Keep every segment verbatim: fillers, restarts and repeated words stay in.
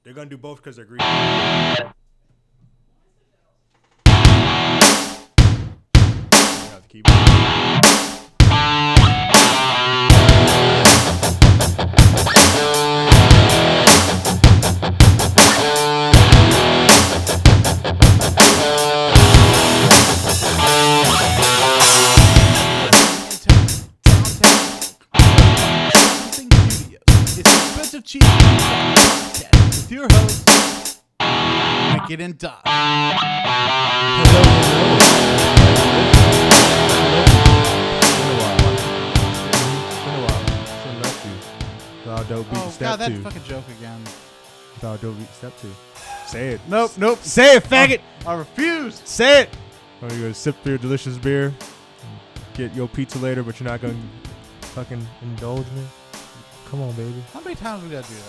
They're gonna do both because they're greedy. Have the keyboard. Cheese with your host, Wicked and Doc. Hello, hello. Oh, God, that fucking joke again. Step two. Say it. Nope, nope. Say it, faggot. I refuse. Say it. Oh, you're going to sip through your delicious beer, get your pizza later, but you're not going to fucking indulge me? Come on, baby. How many times we got to do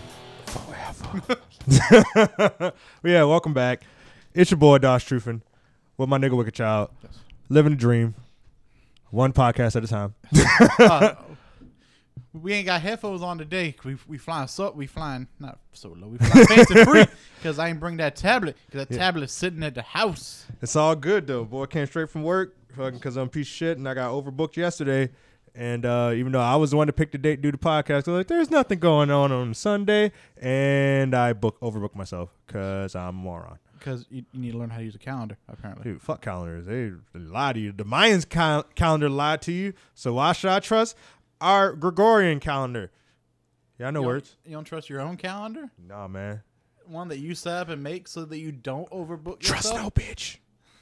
that? Forever. Yeah, welcome back. It's your boy, Dosh Truffin, with my nigga Wicked Child. Yes. Living the dream. One podcast at a time. uh, we ain't got headphones on today. We we flying so we flying not solo. We flying fancy free because I ain't bring that tablet because that yeah. tablet's sitting at the house. It's all good though. Boy came straight from work fucking because I'm a piece of shit and I got overbooked yesterday. And uh, even though I was the one to pick the date to do the podcast, I was like, there's nothing going on on Sunday. And I book overbooked myself because I'm a moron. Because you, you need to learn how to use a calendar, apparently. Dude, fuck calendars. They, they lie to you. The Mayans cal- calendar lied to you. So why should I trust our Gregorian calendar? Yeah, I know you words. You don't trust your own calendar? Nah, man. One that you set up and make so that you don't overbook trust yourself? no bitch.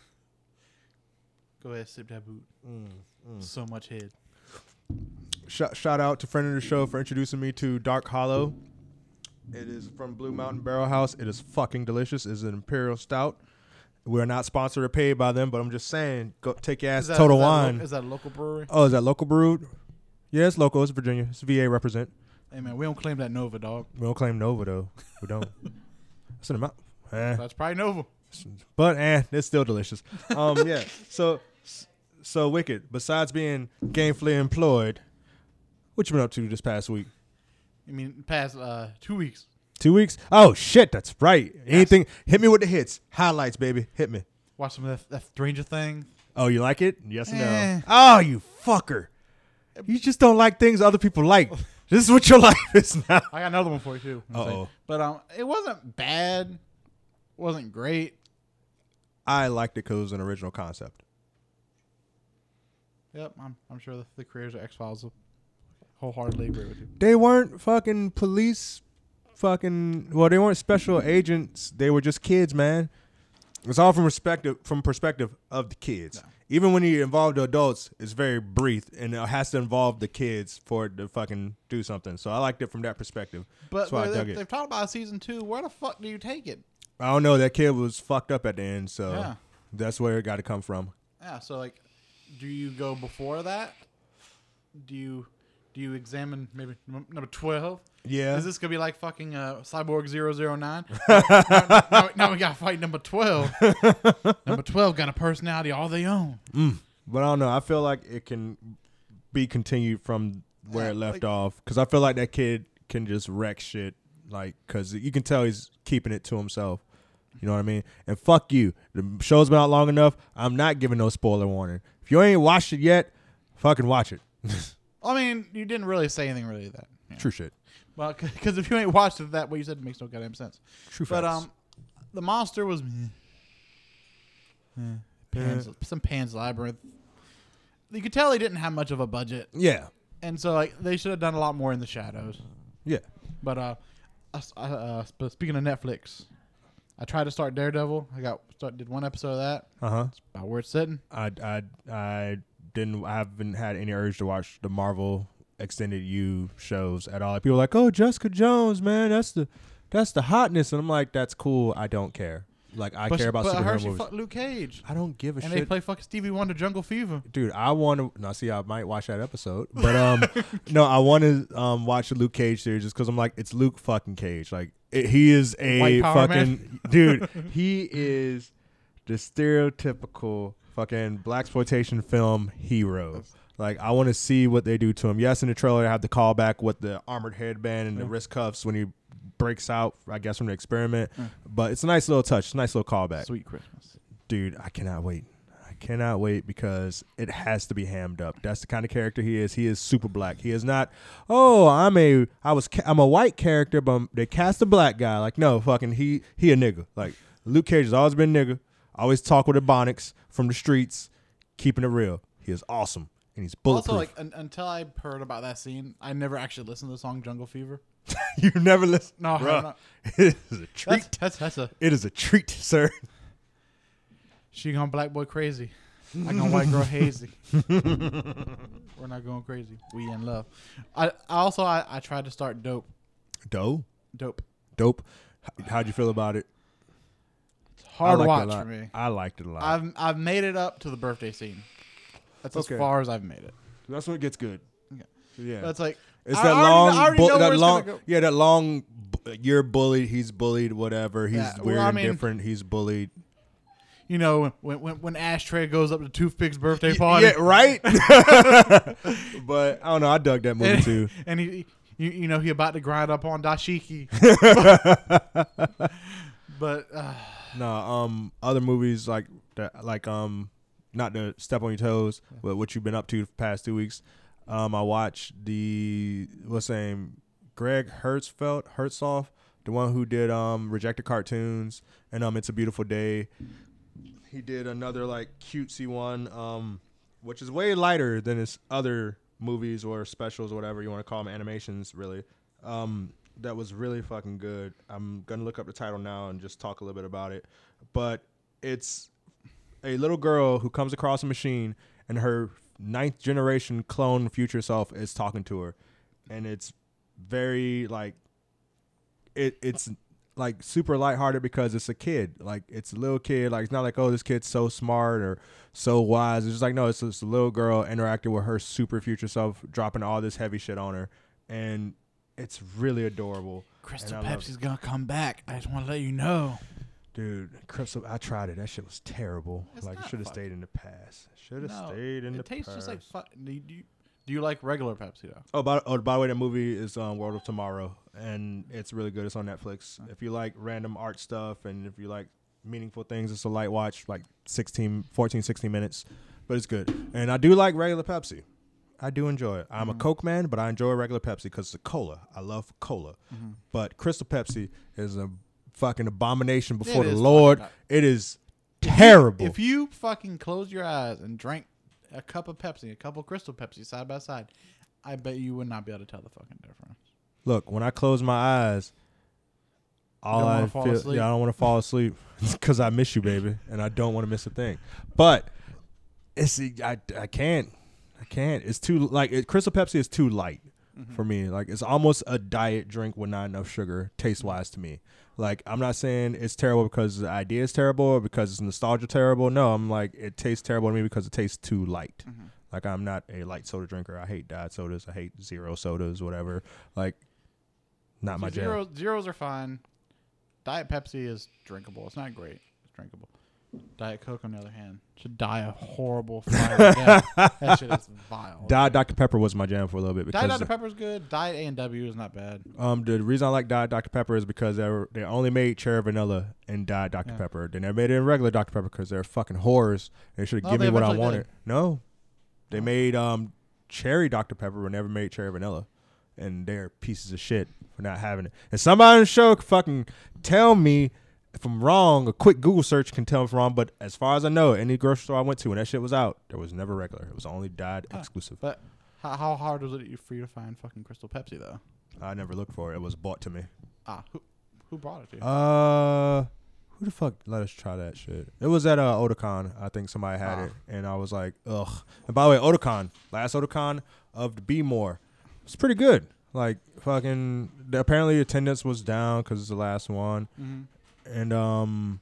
Go ahead, sip that boot. Mm, mm. So much head. Shout, shout out to friend of the show for introducing me to Dark Hollow. It is from Blue Mountain Barrel House. It is fucking delicious. It's an Imperial Stout. We're not sponsored or paid by them, but I'm just saying, go take your ass to Total is that Wine. Lo- is that a local brewery? Oh, is that local brewed? Yeah, it's local. It's Virginia. It's V A represent. Hey, man, we don't claim that Nova, dog. We don't claim Nova, though. We don't. That's an amount. Eh. That's probably Nova. But, eh, it's still delicious. Um, yeah, so... So, Wicked, besides being gainfully employed, what you been up to this past week? You mean past uh, two weeks? Two weeks? Oh, shit, that's right. Yes. Anything? Hit me with the hits. Highlights, baby. Hit me. Watch some of that, that Stranger Thing. Oh, you like it? Yes or eh. no? Oh, you fucker. You just don't like things other people like. This is what your life is now. I got another one for you, too. Uh-oh. But um, it wasn't bad. It wasn't great. I liked it because it was an original concept. Yep, I'm I'm sure the, the creators of X-Files will wholeheartedly agree with you. They weren't fucking police fucking well, they weren't special agents. They were just kids, man. It's all from perspective from perspective of the kids. No. Even when you involve the adults, it's very brief and it has to involve the kids for it to fucking do something. So I liked it from that perspective. But they, they've talked about season two. Where the fuck do you take it? I don't know. That kid was fucked up at the end, so yeah. That's where it got to come from. Yeah, so like do you go before that? Do you do you examine maybe number twelve? Yeah. Is this gonna be like fucking uh, Cyborg zero zero nine? now, now, now we gotta fight number twelve. Number twelve got a personality all they own. Mm. But I don't know. I feel like it can be continued from where yeah, it left like, off because I feel like that kid can just wreck shit. Like, because you can tell he's keeping it to himself. You know what I mean? And fuck you. The show's been out long enough. I'm not giving no spoiler warning. If you ain't watched it yet, fucking watch it. I mean, you didn't really say anything really that. You know. True shit. Well, because if you ain't watched it, that what you said makes no goddamn sense. True But facts. um, the monster was eh, Pan's, yeah. some Pan's Labyrinth. You could tell he didn't have much of a budget. Yeah. And so like they should have done a lot more in the shadows. Yeah. But uh, uh, uh speaking of Netflix. I tried to start Daredevil. I got start, did one episode of that. Uh huh. It's about where it's sitting. I, I, I didn't. I haven't had any urge to watch the Marvel extended U shows at all. Like, people are like, oh, Jessica Jones, man, that's the that's the hotness, and I'm like, that's cool. I don't care. Like I but care about but superhero I heard she movies. fucked Luke Cage. I don't give a and shit. And they play fucking Stevie Wonder Jungle Fever. Dude, I want to. Now, see, I might watch that episode, but um, no, I want to um watch the Luke Cage series just because I'm like, it's Luke fucking Cage. Like it, he is a White power fucking man. dude. He is the stereotypical fucking blaxploitation film hero. Like I want to see what they do to him. Yes, in the trailer, I have the callback with the armored headband and the yeah. wrist cuffs when he breaks out, I guess, from the experiment. Mm. But it's a nice little touch, nice little callback. Sweet Christmas. Dude, I cannot wait. I cannot wait because it has to be hammed up. That's the kind of character he is. He is super black. He is not, oh, I'm a I was ca- I'm a white character, but they cast a black guy. Like, no, fucking he he a nigga. Like Luke Cage has always been a nigga. Always talk with Ebonics from the streets, keeping it real. He is awesome. And he's bulletproof. Also, like un- until I heard about that scene, I never actually listened to the song "Jungle Fever." You never listen. No, Bruh, no. it is a treat. That's, that's that's a. It is a treat, sir. She gone black boy crazy. I gone white girl hazy. We're not going crazy. We in love. I, I also I, I tried to start dope. Dope. Dope. Dope. H- How'd you feel about it? It's hard I liked watch it a lot. for me. I liked it a lot. I've I've made it up to the birthday scene. That's Okay. as far as I've made it. That's when it gets good. Okay. Yeah. That's like It's I that already long, know- I already bu- know that where it's long, gonna go. yeah, that long. Bu- you're bullied. He's bullied. Whatever. He's Yeah, well, weird I and mean- different. He's bullied. You know when when when Ashtray goes up to Toothpick's birthday party. Yeah, right. But I don't know. I dug that movie and, too. and he, you, you know, he about to grind up on dashiki. but uh, No, um, other movies like that, like um, not to step on your toes, Yeah. but what you've been up to the past two weeks. Um, I watched the what's his name, Greg Hertzfeldt, Hertzhoff, the one who did um Rejected Cartoons and um It's a Beautiful Day. He did another like cutesy one, um, which is way lighter than his other movies or specials or whatever you want to call them, animations really. Um, that was really fucking good. I'm gonna look up the title now and just talk a little bit about it. But it's a little girl who comes across a machine and her ninth generation clone future self is talking to her, and it's very like it. It's like super lighthearted because it's a kid. Like it's a little kid. Like it's not like, oh, this kid's so smart or so wise. It's just like, no, it's just a little girl interacting with her super future self, dropping all this heavy shit on her, and it's really adorable. Crystal And I love Pepsi's gonna come back. I just want to let you know. Dude, Crystal, I tried it. That shit was terrible. It's like it not should have fuck- stayed in the past. Should have No, stayed in it the tastes past. just like. Fu- do, you, do you do you like regular Pepsi though? Oh, by, oh, by the way, that movie is um, World of Tomorrow, and it's really good. It's on Netflix. If you like random art stuff and if you like meaningful things, it's a light watch, like sixteen, fourteen, sixteen minutes, but it's good. And I do like regular Pepsi. I do enjoy it. I'm Mhm. a Coke man, but I enjoy regular Pepsi because it's a cola. I love cola. Mm-hmm. But Crystal Pepsi is a fucking abomination before It the is Lord. fucking- It is terrible. If you fucking close your eyes and drank a cup of Pepsi, a couple Crystal Pepsi side by side, I bet you would not be able to tell the fucking difference. Look, when I close my eyes, all don't I wanna fall feel, asleep? yeah, I don't want to fall asleep because I miss you, baby, and I don't want to miss a thing. But it's I, I can't, I can't. It's too like it, Crystal Pepsi is too light Mhm. for me. Like it's almost a diet drink with not enough sugar, taste wise to me. Like I'm not saying it's terrible because the idea is terrible or because it's nostalgia terrible. No, I'm like it tastes terrible to me because it tastes too light. Mhm. Like I'm not a light soda drinker. I hate diet sodas. I hate zero sodas, whatever. Like not my So jam. zeros, zeros are fine. Diet Pepsi is drinkable. It's not great. It's drinkable. Diet Coke, on the other hand, should die a horrible fire death. That shit is vile. Diet Doctor Pepper was my jam for a little bit Diet because Doctor Pepper is good. Diet A and W is not bad. um the reason I like Diet Doctor Pepper is because they were, they only made cherry vanilla in Diet Doctor Yeah. Pepper. They never made it in regular Doctor Pepper because they're fucking whores. They should have Oh, given they me what I eventually wanted. did. No, they Oh. made um cherry Doctor Pepper, but never made cherry vanilla, and they're pieces of shit for not having it. And somebody on the show can fucking tell me if I'm wrong. A quick Google search can tell me if I'm wrong. But as far as I know, any grocery store I went to when that shit was out, there was never regular. It was only Diet Ah. exclusive. But how, how hard was it for you to find fucking Crystal Pepsi though? I never looked for it. It was bought to me. Ah, who who brought it to you? Uh, who the fuck let us try that shit? It was at uh, Otakon. I think somebody had Ah. it, and I was like, ugh. And by the way, Otakon, last Otakon of the Be More, it's pretty good. Like fucking, the, apparently attendance was down because it's the last one, mm-hmm. and um,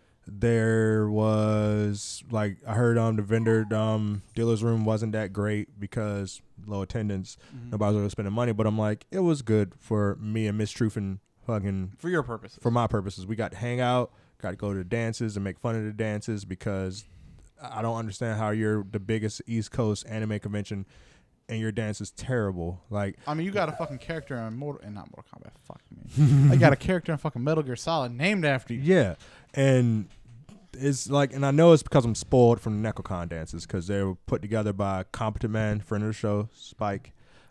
there was like I heard um the vendor um dealer's room wasn't that great because low attendance. Mm-hmm. Nobody was really spending money, but I'm like, it was good for me and Miss Truth and fucking. For your purposes. For my purposes, we got to hang out, got to go to the dances and make fun of the dances because I don't understand how you're the biggest East Coast anime convention and your dance is terrible. Like, I mean, you got a fucking character in Mortal, and not Mortal Kombat. Fuck me. I got a character in fucking Metal Gear Solid named after you. yeah, and it's like, and I know it's because I'm spoiled from the Necrocon dances because they were put together by a competent man, friend of the show, Spike.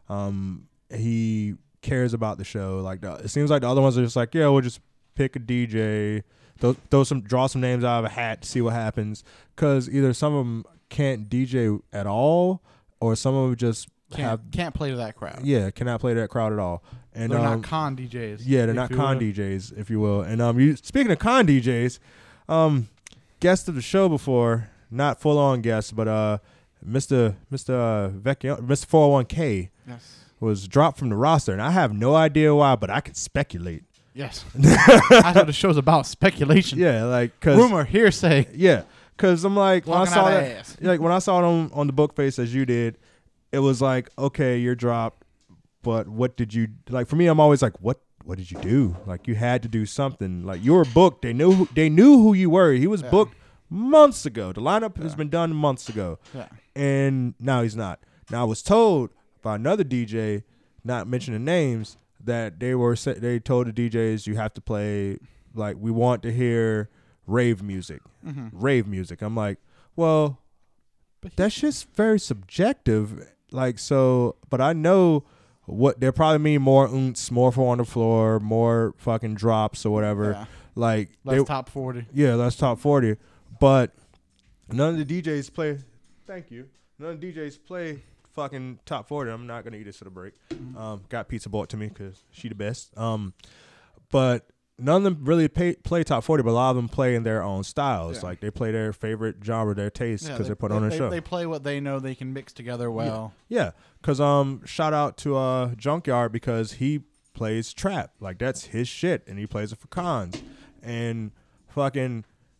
Um, he cares about the show. Like, the, it seems like the other ones are just like, yeah, we'll just pick a D J, throw, throw some, draw some names out of a hat, see what happens. Because either some of them can't D J at all, or some of them just Can't, have can't play to that crowd. yeah cannot play to that crowd at all. And they're um, not con D Js. yeah, they're if not you con will. D Js, if you will. And um, you speaking of con D Js, um, guest of the show before, not full on guest, but uh, Mister Mister Uh, Vecchio, Mister four oh one K Yes. was dropped from the roster, and I have no idea why, but I can speculate. Yes. That's what the show's about. Speculation. Yeah, like cause Rumor, hearsay. yeah, because I'm like when I Talking saw out of that, ass. like when I saw it on on the book face as you did, it was like, okay, you're dropped, but what did you like? For me, I'm always like, what what did you do? Like, you had to do something. Like, you were booked. They knew who, they knew who you were. He was Yeah. booked months ago. The lineup has Yeah. been done months ago, Yeah. and now he's not. Now I was told by another D J, not mentioning names, that they were sa- they told the D Js, you have to play, like, we want to hear rave music, Mm-hmm. rave music. I'm like, well, But he- that's just very subjective. Like, so, but I know what they're probably mean more ounce, more four on the floor, more fucking drops or whatever. Yeah. Like, Less they, top forty. yeah, that's top forty. But none of the D Js play. Thank you. None of the D Js play fucking top forty. I'm not gonna eat this at a break. Um, got pizza bought to me because she the best. Um, but none of them really pay, play top forty, but a lot of them play in their own styles. Yeah. Like, they play their favorite genre, their taste, because they, they, are put they, on a they, show. They play what they know they can mix together well. Yeah, because um, shout out to uh Junkyard, because he plays trap. Like, that's his shit, and he plays it for cons. And fucking,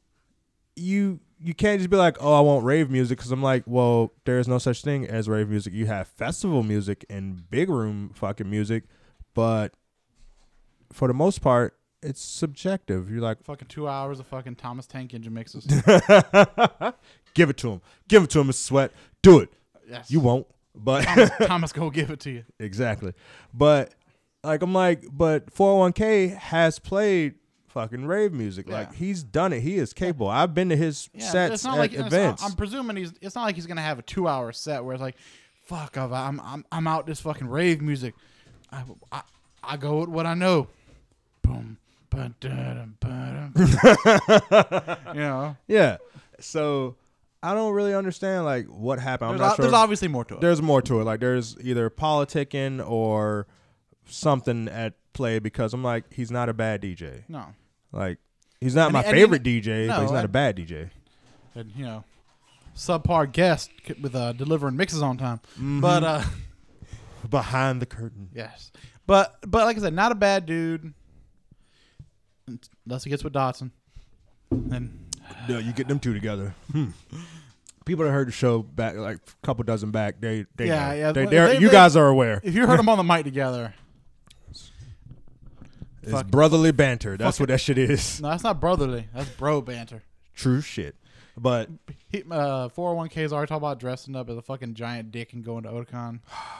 you you can't just be like, oh, I want rave music, because I'm like, well, there's no such thing as rave music. You have festival music and big room fucking music, but for the most part, it's subjective. You're like, Fucking two hours of fucking Thomas Tank Engine mixes. give it to him, give it to him, Mister Sweat, do it. Yes. You won't, but Thomas, Thomas go give it to you. exactly. But like, I'm like, but four oh one K has played fucking rave music. Like, Yeah. he's done it. He is capable. I've been to his Yeah, sets it's not at like it's not- events. I'm presuming he's. It's not like he's gonna have a two-hour set where it's like, "Fuck, I've- I'm I'm I'm out this fucking rave music." I I, I go with what I know. Boom, ba-da-dum, ba-dum. You know, yeah. So I don't really understand like what happened. I'm there's, not o- sure. there's obviously more to it. There's more to it. Like, there's either politicking or something at play, because I'm like, he's not a bad D J. No, Like, he's not And my he- and favorite he- D J, but no, he's not I- a bad D J. and you know, subpar guest c- with uh, delivering mixes on time. Mm-hmm. But uh, Behind the curtain. yes, but but like I said, not a bad dude. Unless he gets with Dotson, and No, you get them two together. Hmm. People that heard the show back, like a couple dozen back, they, they Yeah, know. yeah, They, they- they're- they- you they- guys are aware. if you heard them on the mic together, It's fuck- brotherly banter. That's fuck what that shit is. no, that's not brotherly. That's bro banter. True shit. But He, uh, four oh one K's already talking about dressing up as a fucking giant dick and going to Otakon.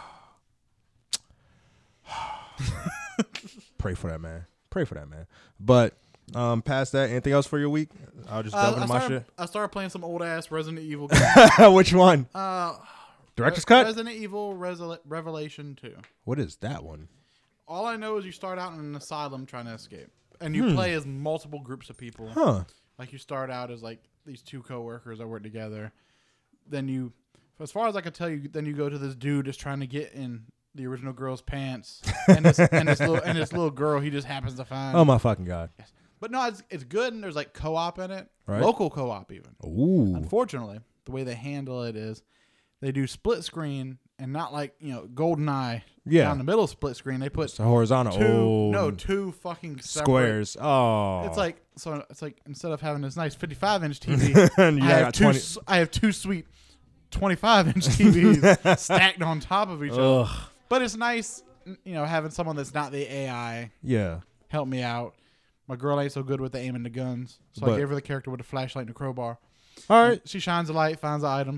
pray for that man. Pray for that man. But um, past that, anything else for your week? I'll just delve Uh, I, into my started, I started playing some old ass Resident Evil game. shit. Which one? uh, Director's Re- cut? Resident Evil Resol- Revelation two. What is that one? All I know is you start out in an asylum trying to escape, and you Hmm. play as multiple groups of people. Huh. Like, you start out as like these two coworkers that work together. Then you, as far as I can tell you, then you go to this dude that's trying to get in the original girl's pants, and this and this little and this little girl he just happens to find. Oh my fucking god. But no, it's it's good, and there's like co-op in it, Right. local co-op even. Ooh. Unfortunately, the way they handle it is they do split screen and not like, you know, GoldenEye Yeah. down the middle split screen. They put It's a horizontal. two oh, no two fucking separate. squares. Oh. It's like so. It's like instead of having this nice fifty-five inch T V, and you I have got two. twenty. s- I have two sweet twenty-five inch T Vs stacked on top of each other. Ugh. But it's nice, you know, having someone that's not the A I Yeah. help me out. My girl ain't so good with the aiming the guns, so But- I gave her the character with the flashlight and the crowbar. All right. She shines the light, finds the items.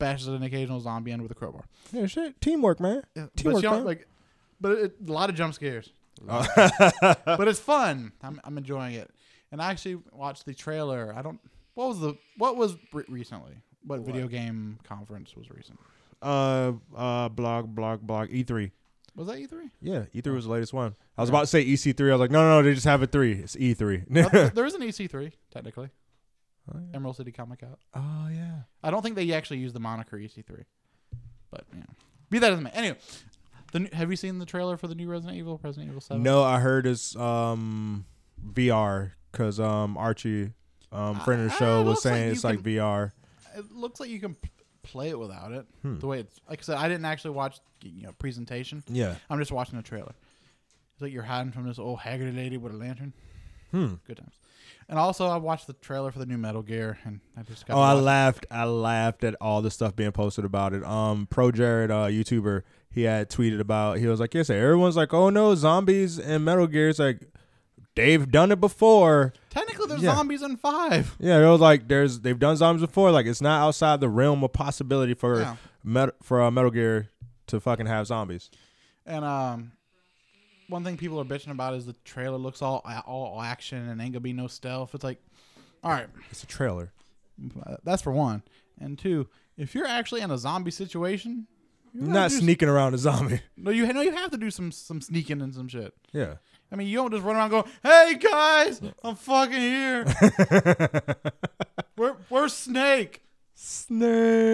bashes an occasional zombie in with a crowbar. Yeah, shit. Teamwork, man. Yeah, Teamwork, but, you know, man. like, but it, a lot of jump scares. Oh. But it's fun. I'm, I'm enjoying it. And I actually watched the trailer. I don't. What was the? What was re- recently? What, what video game conference was recent? Uh, uh, blog, blog, blog. E three. Was that E three? Yeah, E three was the latest one. I was about to say E C three. I was like, no, no, no. They just have a three. It's E three. uh, there is an E C three technically. Oh, yeah. Emerald City Comic Out. Oh yeah. I don't think they actually use the moniker E C three, but yeah. Be that as it may. Anyway, the new, have you seen the trailer for the new Resident Evil, Resident Evil seven? No, I heard it's um V R because um Archie, um friend of the Uh, show, it was looks like saying you it's like can- V R. It looks like you can p- play it without it. Hmm. The way it's like I said, I didn't actually watch you know presentation. Yeah. I'm just watching the trailer. It's like you're hiding from this old Haggerty lady with a lantern. Hmm. Good times. And also, I watched the trailer for the new Metal Gear, and I just got. Oh, to I watch- laughed. I laughed at all the stuff being posted about it. Um, Pro Jared, uh, YouTuber, he had tweeted about. He was like, "Yes, everyone's like, oh no, zombies and Metal Gear." It's like they've done it before. Technically, there's Yeah. zombies in five. Yeah, it was like there's they've done zombies before. Like it's not outside the realm of possibility for Yeah. Met, for uh, Metal Gear to fucking have zombies. And um, one thing people are bitching about is the trailer looks all all action and ain't gonna be no stealth. It's like, all right, It's a trailer. that's for one. And two, if you're actually in a zombie situation, you Not gotta do s- sneaking around a zombie. No, you no, you have to do some some sneaking and some shit. Yeah. I mean, you don't just run around going, "Hey guys, I'm fucking here. Where, where's Snake?" Snake.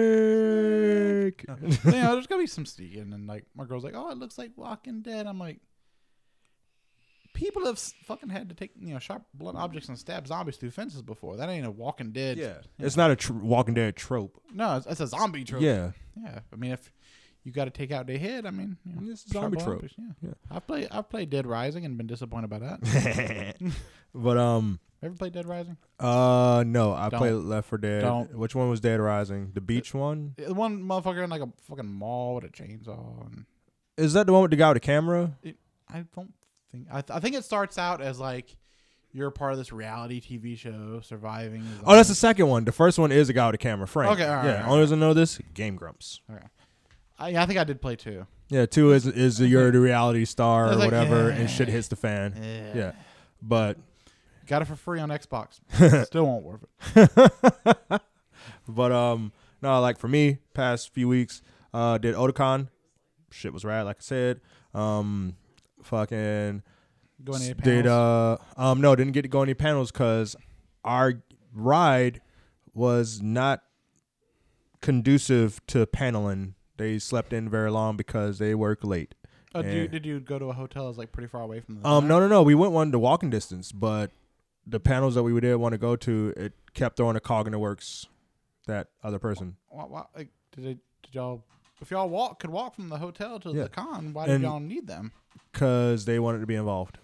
You know, there's gonna be some sneaking, and like my girl's like, "Oh, it looks like Walking Dead." I'm like, people have s- fucking had to take you know sharp blunt objects and stab zombies through fences before. That ain't a Walking Dead. Yeah. It's not a tr- Walking Dead trope. No, it's, it's a zombie trope. Yeah. yeah. I mean, if you got to take out their head, I mean, you know, It's a zombie sharp trope. objects, Yeah. Yeah. I've played I've played Dead Rising and been disappointed by that. But um Ever played Dead Rising? uh no, I Don't. played Left four Dead. Don't. Which one was Dead Rising? The beach one? The one motherfucker in like a fucking mall with a chainsaw. And Is that the one with the guy with the camera? it, I don't think I, th- I think it starts out as like you're part of this reality T V show surviving. as Oh, that's the zombies. second one. The first one is the guy with the camera, Frank. Okay, all right, yeah. all right. Only reason I know this, Game Grumps. Okay. I, I think I did play two. Yeah, two is is you're the reality star I or was like, whatever, yeah. and shit hits the fan. Yeah. Yeah, but Got it for free on Xbox. Still won't worth it. but um no, like for me, past few weeks, uh, did Otakon. Shit was rad, like I said. Um, fucking Go any did panels? uh um no didn't get to go any panels because our ride was not conducive to paneling. They slept in very long because they work late. Oh, did, you, and- did you go to a hotel that's like pretty far away from the Um, no, no, no. We went one to walking distance, but the panels that we did want to go to, it kept throwing a cog in the works. That other person. Why, why, like, did, they, did y'all, if y'all walk could walk from the hotel to Yeah. the con, why did And- y'all need them? Because they wanted to be involved.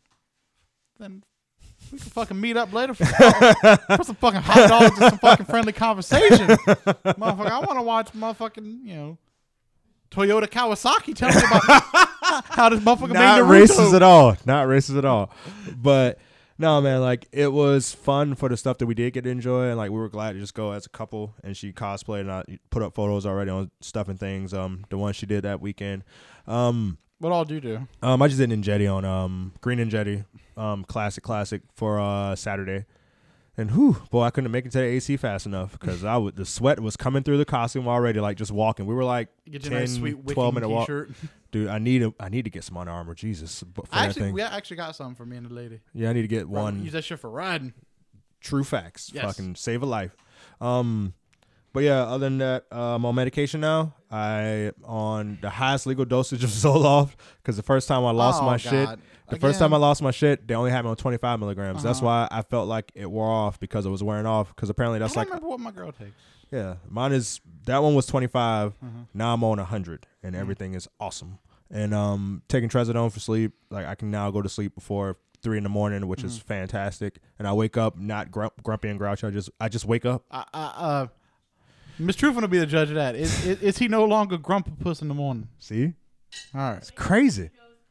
Then we can fucking meet up later for, for some fucking hot dogs and some fucking friendly conversation. Motherfucker, I want to watch motherfucking, you know, Toyota Kawasaki tell me about how this motherfucker Not made racist Naruto. at all. Not racist at all. But no, man, like it was fun for the stuff that we did get to enjoy, and like we were glad to just go as a couple. And she cosplayed, and I put up photos already on stuff and things. Um, the one she did that weekend. Um. What all do you do? Um, I just did Ninjetti on um Green Ninjetti, um classic classic for uh Saturday, and whew, boy, I couldn't make it to the A C fast enough because I would the sweat was coming through the costume already, like just walking. We were like Get your ten, nice sweet twelve wicking minute walk. t-shirt. Dude, I need a I need to get some Under Armour. Jesus, but for I that actually, thing, we actually got some for me and the lady. yeah, I need to get Bro, one. Use that shit for riding. True facts, Yes. fucking save a life. Um, but yeah, other than that, uh, I'm on medication now. I on the highest legal dosage of Zoloft because the first time I lost Oh, my shit. God. The first time I Again? lost my shit, they only had me on twenty-five milligrams. That's Uh-huh. why I felt like it wore off because it was wearing off. Because apparently that's I like, don't remember what my girl takes. yeah, mine is that one was twenty-five. Uh-huh. Now I'm on one hundred, and Mhm. everything is awesome. And um, taking trazodone for sleep, like I can now go to sleep before three in the morning, which is Mhm. fantastic. And I wake up not grump, grumpy and grouchy. I just I just wake up. I, I, uh, Miss Truffin will be the judge of that. Is, is, is he no longer grumpus in the morning? See, All right. it's crazy.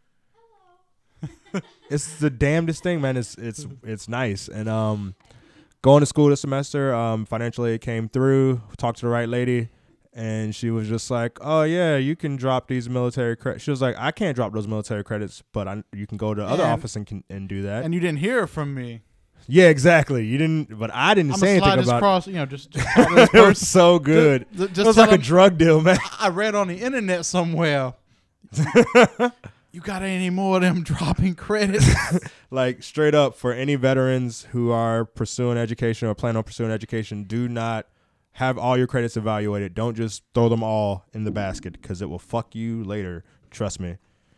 It's the damnedest thing, man. It's it's it's nice. And um, going to school this semester, um, financial aid came through. Talked to the right lady, And she was just like, "Oh yeah, you can drop these military credits." She was like, "I can't drop those military credits, but I, you can go to the other And- office and can, and do that." And you didn't hear from me. Yeah, exactly. You didn't, but I didn't I'm say gonna slide anything this about across, you know, just, just talk to this it. It was person. so good. Just, just it was tell like a them, drug deal, man. I read on the internet somewhere. You got any more of them dropping credits? Like straight up, for any veterans who are pursuing education or plan on pursuing education, do not have all your credits evaluated. Don't just throw them all in the basket because it will fuck you later. Trust me.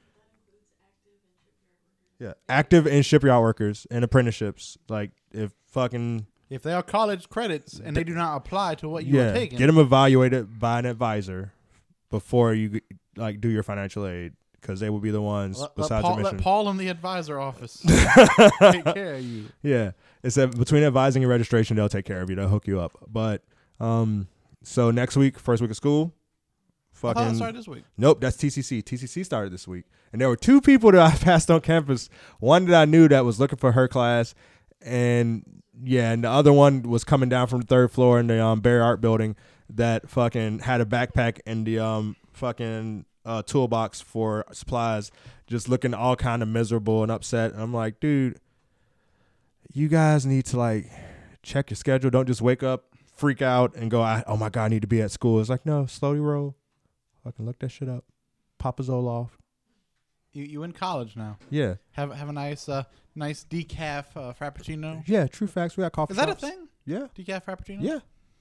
Yeah, active and shipyard workers and apprenticeships. Like if fucking If they are college credits and they do not apply to what you yeah, are taking, get them evaluated by an advisor before you like do your financial aid, because they will be the ones let, let, besides Paul, admission. let Paul in the advisor office take care of you. Yeah, it's that between advising and registration, they'll take care of you. They'll hook you up. But um, so next week, first week of school. I thought Fucking it started this week. Nope, that's T C C. T C C started this week, and there were two people that I passed on campus. One that I knew that was looking for her class, and yeah, and the other one was coming down from the third floor in the um, Barry Art Building that fucking had a backpack and the um fucking uh, toolbox for supplies, just looking all kind of miserable and upset. And I'm like, dude, you guys need to like check your schedule. Don't just wake up, freak out, and go, I, oh my god, I need to be at school. It's like, no, slowly roll. Fucking look that shit up. Pop a Zoloft. You you in college now? Yeah. Have have a nice uh nice decaf uh, frappuccino. Yeah, true facts. We got coffee Is that shops. a thing? Yeah. Decaf frappuccino? Yeah.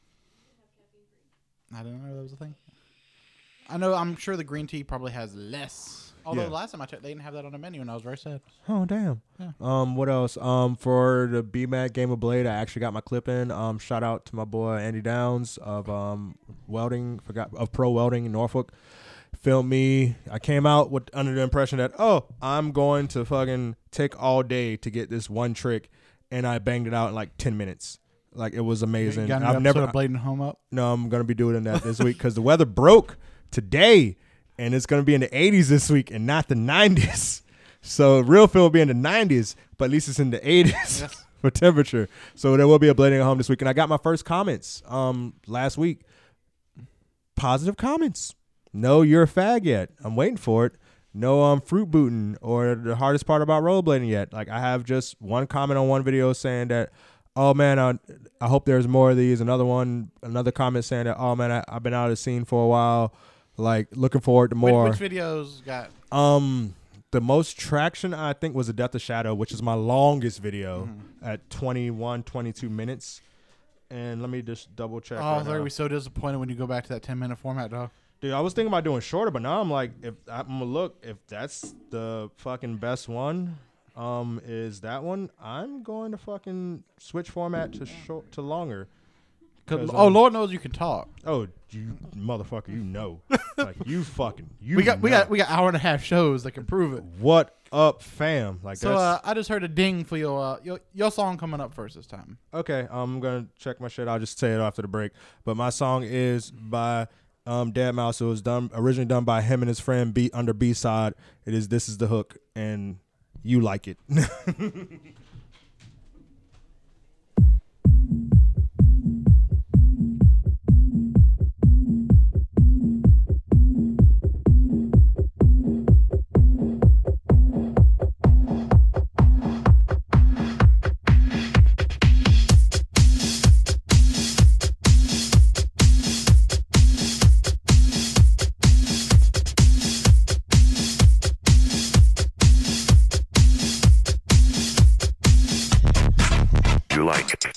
I didn't know that was a thing. I know. I'm sure the green tea probably has less. Although Yeah. the last time I checked, they didn't have that on the menu, and I was very sad. Oh damn. Yeah. Um, what else? Um, for the B M A C Game of Blade, I actually got my clip in. Um, shout out to my boy Andy Downs of um welding, forgot of Pro Welding in Norfolk. Filmed me. I came out with under the impression that oh, I'm going to fucking take all day to get this one trick, and I banged it out in like ten minutes. Like it was amazing. You got an I've never. of blading home up. No, I'm gonna be doing that this week because the weather broke today, and it's gonna be in the eighties this week and not the nineties. So real feel will be in the nineties, but at least it's in the eighties Yes. for temperature. So there will be a blading at home this week, and I got my first comments um last week. Positive comments. No, you're a fag yet. I'm waiting for it. No, um, fruit booting or the hardest part about rollerblading yet. Like I have just one comment on one video saying that, oh man, I, I hope there's more of these. Another one, another comment saying that, oh man, I, I've been out of the scene for a while. Like looking forward to more. Which, which videos got? Um, the most traction I think was the Death of Shadow, which is my longest video mm-hmm. at twenty-one, twenty-two minutes. And let me just double check. Oh, right they're now. be so disappointed when you go back to that ten minute format, dog. Dude, I was thinking about doing shorter, but now I'm like, if I'm gonna look, if that's the fucking best one, um, is that one? I'm going to fucking switch format to short to longer. Cause, um, oh, Lord knows you can talk. Oh, you motherfucker, you know, like you fucking you. We got we know. got we got hour and a half shows that can prove it. What up, fam? Like So that's uh, I just heard a ding for your uh, your your song coming up first this time. okay. I'm gonna check my shit. I'll just say it after the break. But my song is by. Um, Dead Mouse. It was done originally done by him and his friend B under B side. It is This Is the Hook, and you like it. You like it.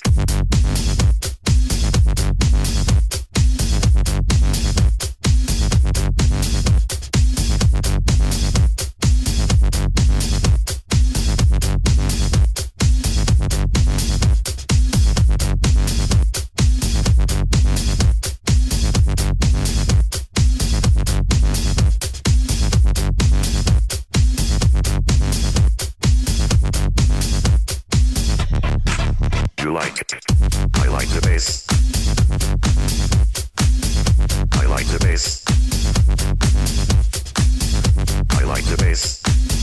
You like it. I like the bass. I like the bass. I like the bass.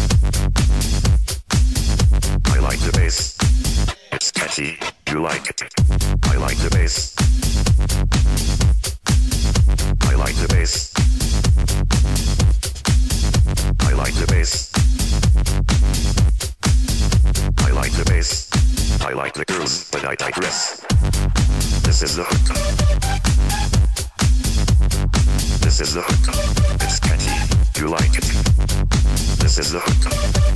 I like the bass. It's catchy. You like it. I like the bass. I like the bass. I like the bass. I like the bass. I like the girls, but I digress. This is the hook. This is the hook. It's catchy. You like it. This is the hook.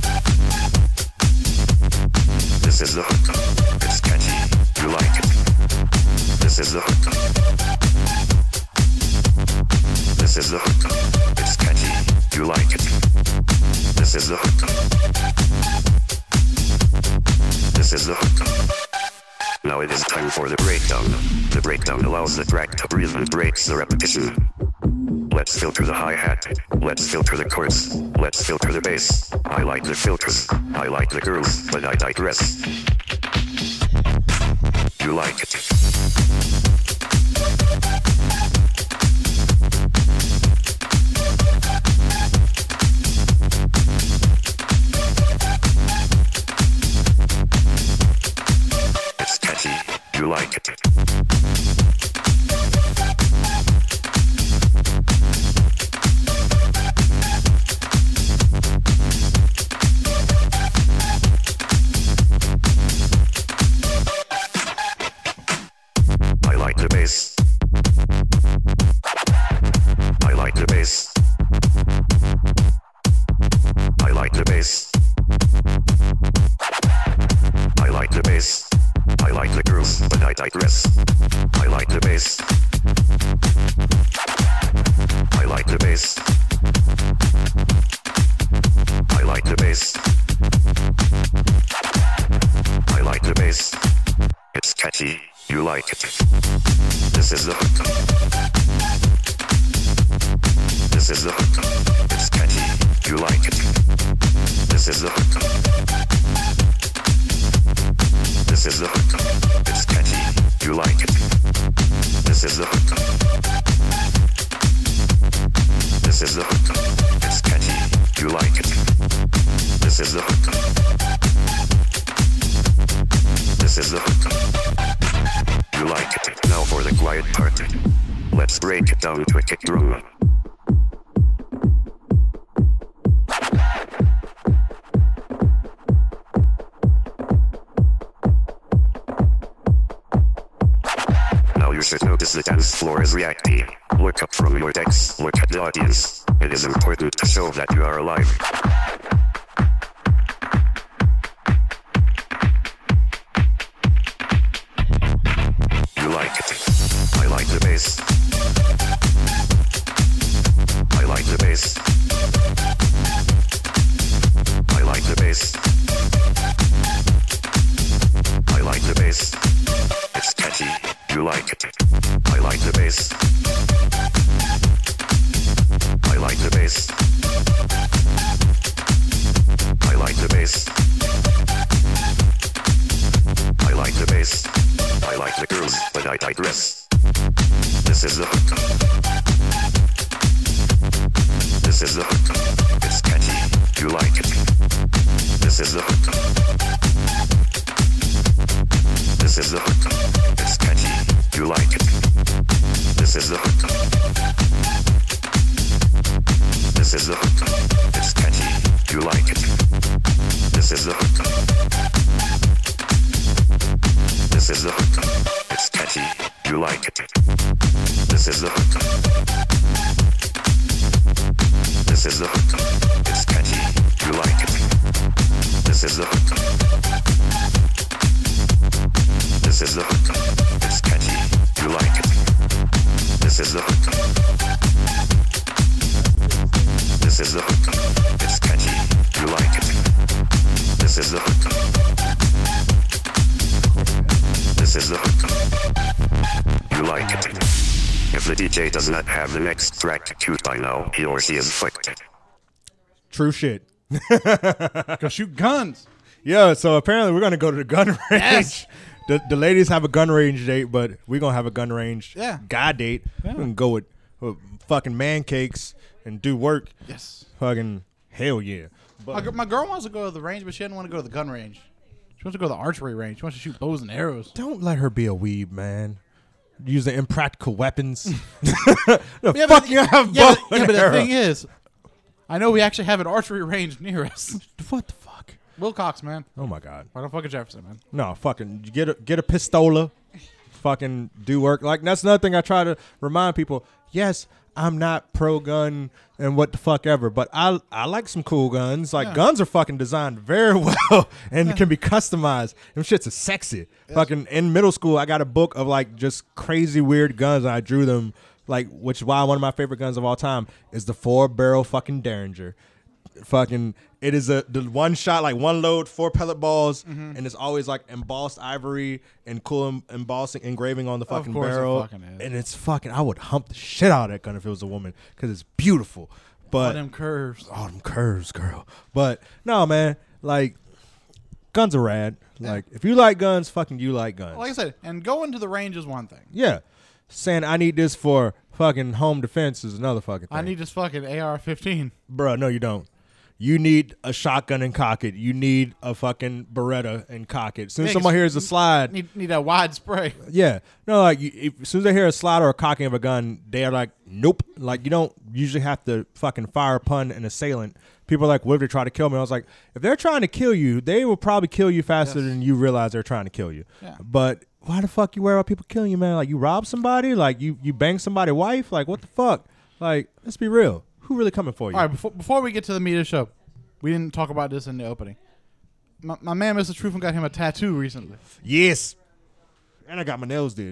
This is the hook. It's catchy. You like it. This is the hook. This is the hook. It's catchy. You like it. This is the hook. This is the hook. Now it is time for the breakdown. The breakdown allows the track to breathe and breaks the repetition. Let's filter the hi-hat. Let's filter the chords. Let's filter the bass. I like the filters. I like the girls, but I digress. You like it. It's catchy. You like it. I like the bass. I like the bass. I like the bass. I like the bass. I like the girls, but I digress. I like the bass. I like the bass. I like the bass. I like the bass. It's catchy. You like it. This is the hook. This is the hook. It's catchy. You like it. This is the hook. This is the hook. It's catchy. You like it. This is the hook. This is the hook. It's catchy. You like it. This is the hook. This is the hook. You like it. Now for the quiet part. Let's break it down to a kick drum. Now you should notice the dance floor is reacting. Look up from your decks. Look at the audience. It is important to show that you are alive. You like it. I like the bass. I like the bass. I like the bass. I like the bass. It's catchy. You like it. I like the bass. I like the bass. I like the bass. I like the bass. I like the girls, but I digress. This is the hook. This is the hook. It's catchy. You like it. This is the hook. This is the hook. It's catchy. You like it. This is the hook. This is the hook. It's catchy. You like it. This is the hook. This is the hook. It's catchy. You like it. This is the hook. This is the hook. It's catchy. You like it. This is the hook. This is the hook. It's catchy. You like it. This is the hook. This is the hook. It's catchy. You like it. This is the hook. This is the hook. You like it. If the D J does not have the next track queued by now, he or she is fucked. True shit. Go shoot guns. Yeah, so apparently we're gonna go to the gun range. Yes. The the ladies have a gun range date, but we're gonna have a gun range Yeah. guy date. Yeah. We're gonna go with, with fucking man cakes and do work. Yes. Fucking hell yeah. My, But gr- my girl wants to go to the range, but she doesn't want to go to the gun range. She wants to go to the archery range. She wants to shoot bows and arrows. don't let her be a weeb, man. using impractical weapons. the Yeah, fuck but, you have yeah, bow but, and yeah, but the arrow? thing is, I know we actually have an archery range near us. What the fuck? Wilcox, man. Oh my god. Why the fuck is Jefferson, man? No, fucking get a get a pistola. Fucking do work. Like that's another thing I try to remind people. Yes, I'm not pro gun and what the fuck ever, but I I like some cool guns. Like Yeah. guns are fucking designed very well and can be customized. Them shits are sexy. Fucking in middle school, I got a book of like just crazy weird guns. And I drew them like, which is why one of my favorite guns of all time is the four barrel fucking Derringer. Fucking, it is a the one shot, like one load, four pellet balls, Mm-hmm. and it's always like embossed ivory and cool em- embossing engraving on the Of fucking course it barrel. fucking is. And it's fucking, I would hump the shit out of that gun if it was a woman because it's beautiful. All But them curves. all them curves, girl. But no, man, like guns are rad. Like if you like guns, fucking you like guns. Like I said, and going to the range is one thing. Yeah, saying I need this for fucking home defense is another fucking thing. I need this fucking A R fifteen. Bruh, no, you don't. You need a shotgun and cock it. You need a fucking Beretta and cock it. As soon as Yeah, someone 'cause hears a slide, Need need that wide spray. yeah, no, like you, if, as soon as they hear a slide or a cocking of a gun, they're like, nope. Like you don't usually have to fucking fire upon an assailant. People are like, what if they try to kill me? I was like, if they're trying to kill you, they will probably kill you faster Yes. than you realize they're trying to kill you. Yeah. But why the fuck you worry about people killing you, man? Like you rob somebody, like you you bang somebody's wife, like what the fuck? Like let's be real. Who really coming for you? All right, before before we get to the meat of the show, we didn't talk about this in the opening. My, my man, Mister Truthful, got him a tattoo recently. Yes. And I got my nails did.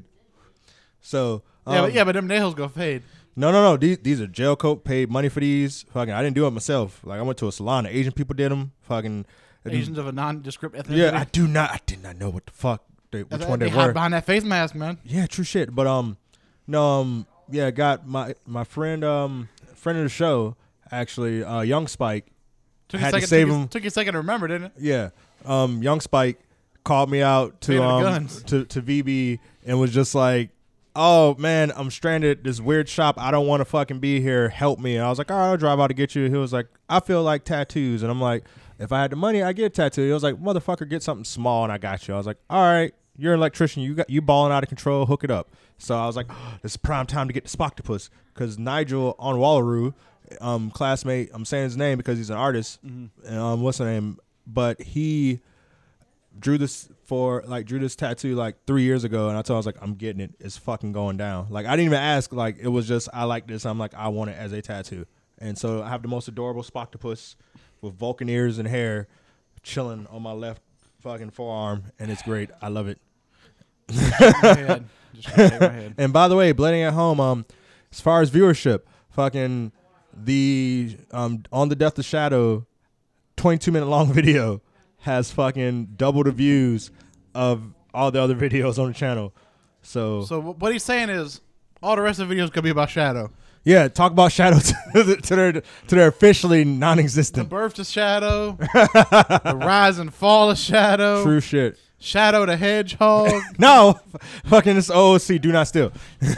So um, yeah, but yeah, but them nails go fade. no, no, no. These these are gel coat. Paid money for these. Fucking, I didn't do it myself. Like I went to a salon. The Asian people did them. Fucking Asians of a nondescript ethnicity. Yeah, I do not. I did not know what the fuck they, which They- one they, they hide were. behind that face mask, man. Yeah, true shit. But um, no, um, yeah, got my my friend um friend of the show actually uh Young Spike. Took Had a to second. save took, him. a, took you a second to remember, didn't it? Yeah. Um, Young Spike called me out to Man of um guns. to, to V B and was just like, oh man, I'm stranded at this weird shop. I don't want to fucking be here. Help me. And I was like, all right, I'll drive out to get you. He was like, I feel like tattoos. And I'm like, if I had the money, I get a tattoo. He was like, motherfucker, get something small and I got you. I was like, all right, you're an electrician. You got you balling out of control. Hook it up. So I was like, oh, this is prime time to get the Spoctopus because Nigel on Wallaroo, um, classmate, I'm saying his name because he's an artist. Mm-hmm. Um, what's the name? But he drew this for like drew this tattoo like three years ago, and I told him, I was like, I'm getting it. It's fucking going down. Like I didn't even ask. Like it was just I like this. I'm like I want it as a tattoo, and so I have the most adorable Spoctopus with Vulcan ears and hair, chilling on my left fucking forearm, and it's great. I love it. Shake my head. Just shake my head. And by the way, Bleeding at Home, um, as far as viewership, fucking the um on the Death of Shadow, twenty-two minute long video has fucking double the views of all the other videos on the channel. So, So wh- what he's saying is, all the rest of the videos could be about Shadow. yeah, talk about Shadow to, the, to their to their officially The non-existent. birth to Shadow, the rise and fall of Shadow, True shit. Shadow the Hedgehog. No, f- fucking this O O C. Do not steal.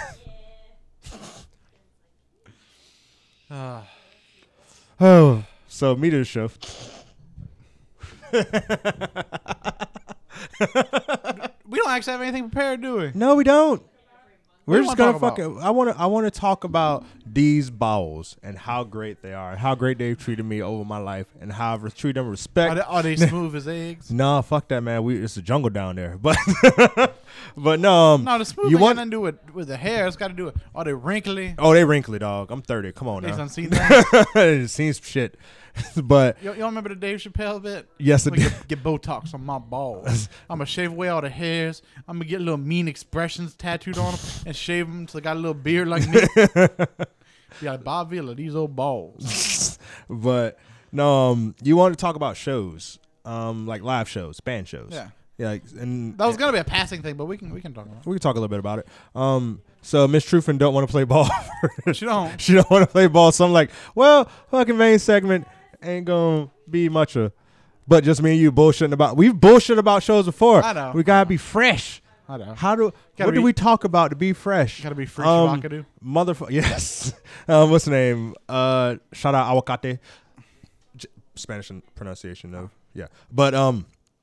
Ah. Oh, so meet the show. We don't actually have anything prepared, do we? No, we don't. What do We're you just wanna gonna talk fucking. I want to. I want to talk about these bowls and how great they are, and how great they've treated me over my life, and how I've treated them with respect. Are they, are they smooth as eggs? Nah, fuck that, man. We it's a jungle down there, but but no. Um, No, the smooth you ain't want? got nothing to do with, with the hair. It's got to do with, are they wrinkly? Oh, they wrinkly, dog. I'm thirty. Come on They now. done seen that? Seen some shit, but You, you don't remember the Dave Chappelle bit? yes, it I'm gonna did. get, get Botox on my balls. I'm gonna shave away all the hairs. I'm gonna get little mean expressions tattooed on them and shave them till they got a little beard like me. Yeah, Bob Vila, these old balls. But no, um, you want to talk about shows, um, like live shows, band shows. Yeah, Yeah, like, and that was gonna be a passing thing, but we can we can talk about we can talk a little bit about it. Um, so Miss Trufin don't want to play ball. it. She don't. She don't want to play ball. So I'm like, well, fucking main segment ain't gonna be much of, but just me and you bullshitting about. We've bullshit about shows before. I know. We gotta be fresh. I know. How do? Gotta what do be- we talk about to be fresh? Gotta be free Um, Shabakadu. Motherfucker. Yes. um, what's the name? Uh, shout out Aguacate. J- Spanish pronunciation though. Yeah, but um,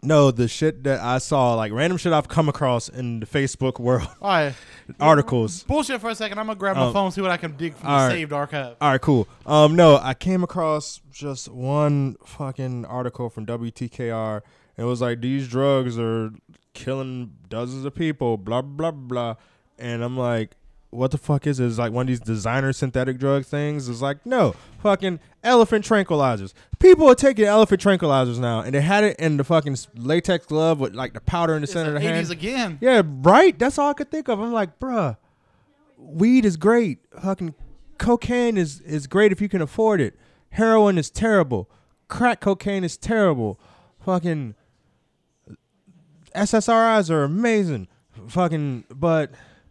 No, the shit that I saw, like random shit I've come across in the Facebook world, All right. articles. Bullshit for a second. I'm gonna grab my Um, phone, see what I can dig from all the right. saved archive. All right, cool. Um, no, I came across just one fucking article from W T K R. And it was like, these drugs are killing dozens of people, blah, blah, blah. And I'm like, what the fuck is it? It's like one of these designer synthetic drug things. It's like, no, fucking elephant tranquilizers. People are taking elephant tranquilizers now, and they had it in the fucking latex glove with like the powder in the It's center the of the eighties hand. again. Yeah, right? That's all I could think of. I'm like, bruh, weed is great. Fucking cocaine is, is great if you can afford it. Heroin is terrible. Crack cocaine is terrible. Fucking S S R Is are amazing. Fucking, but,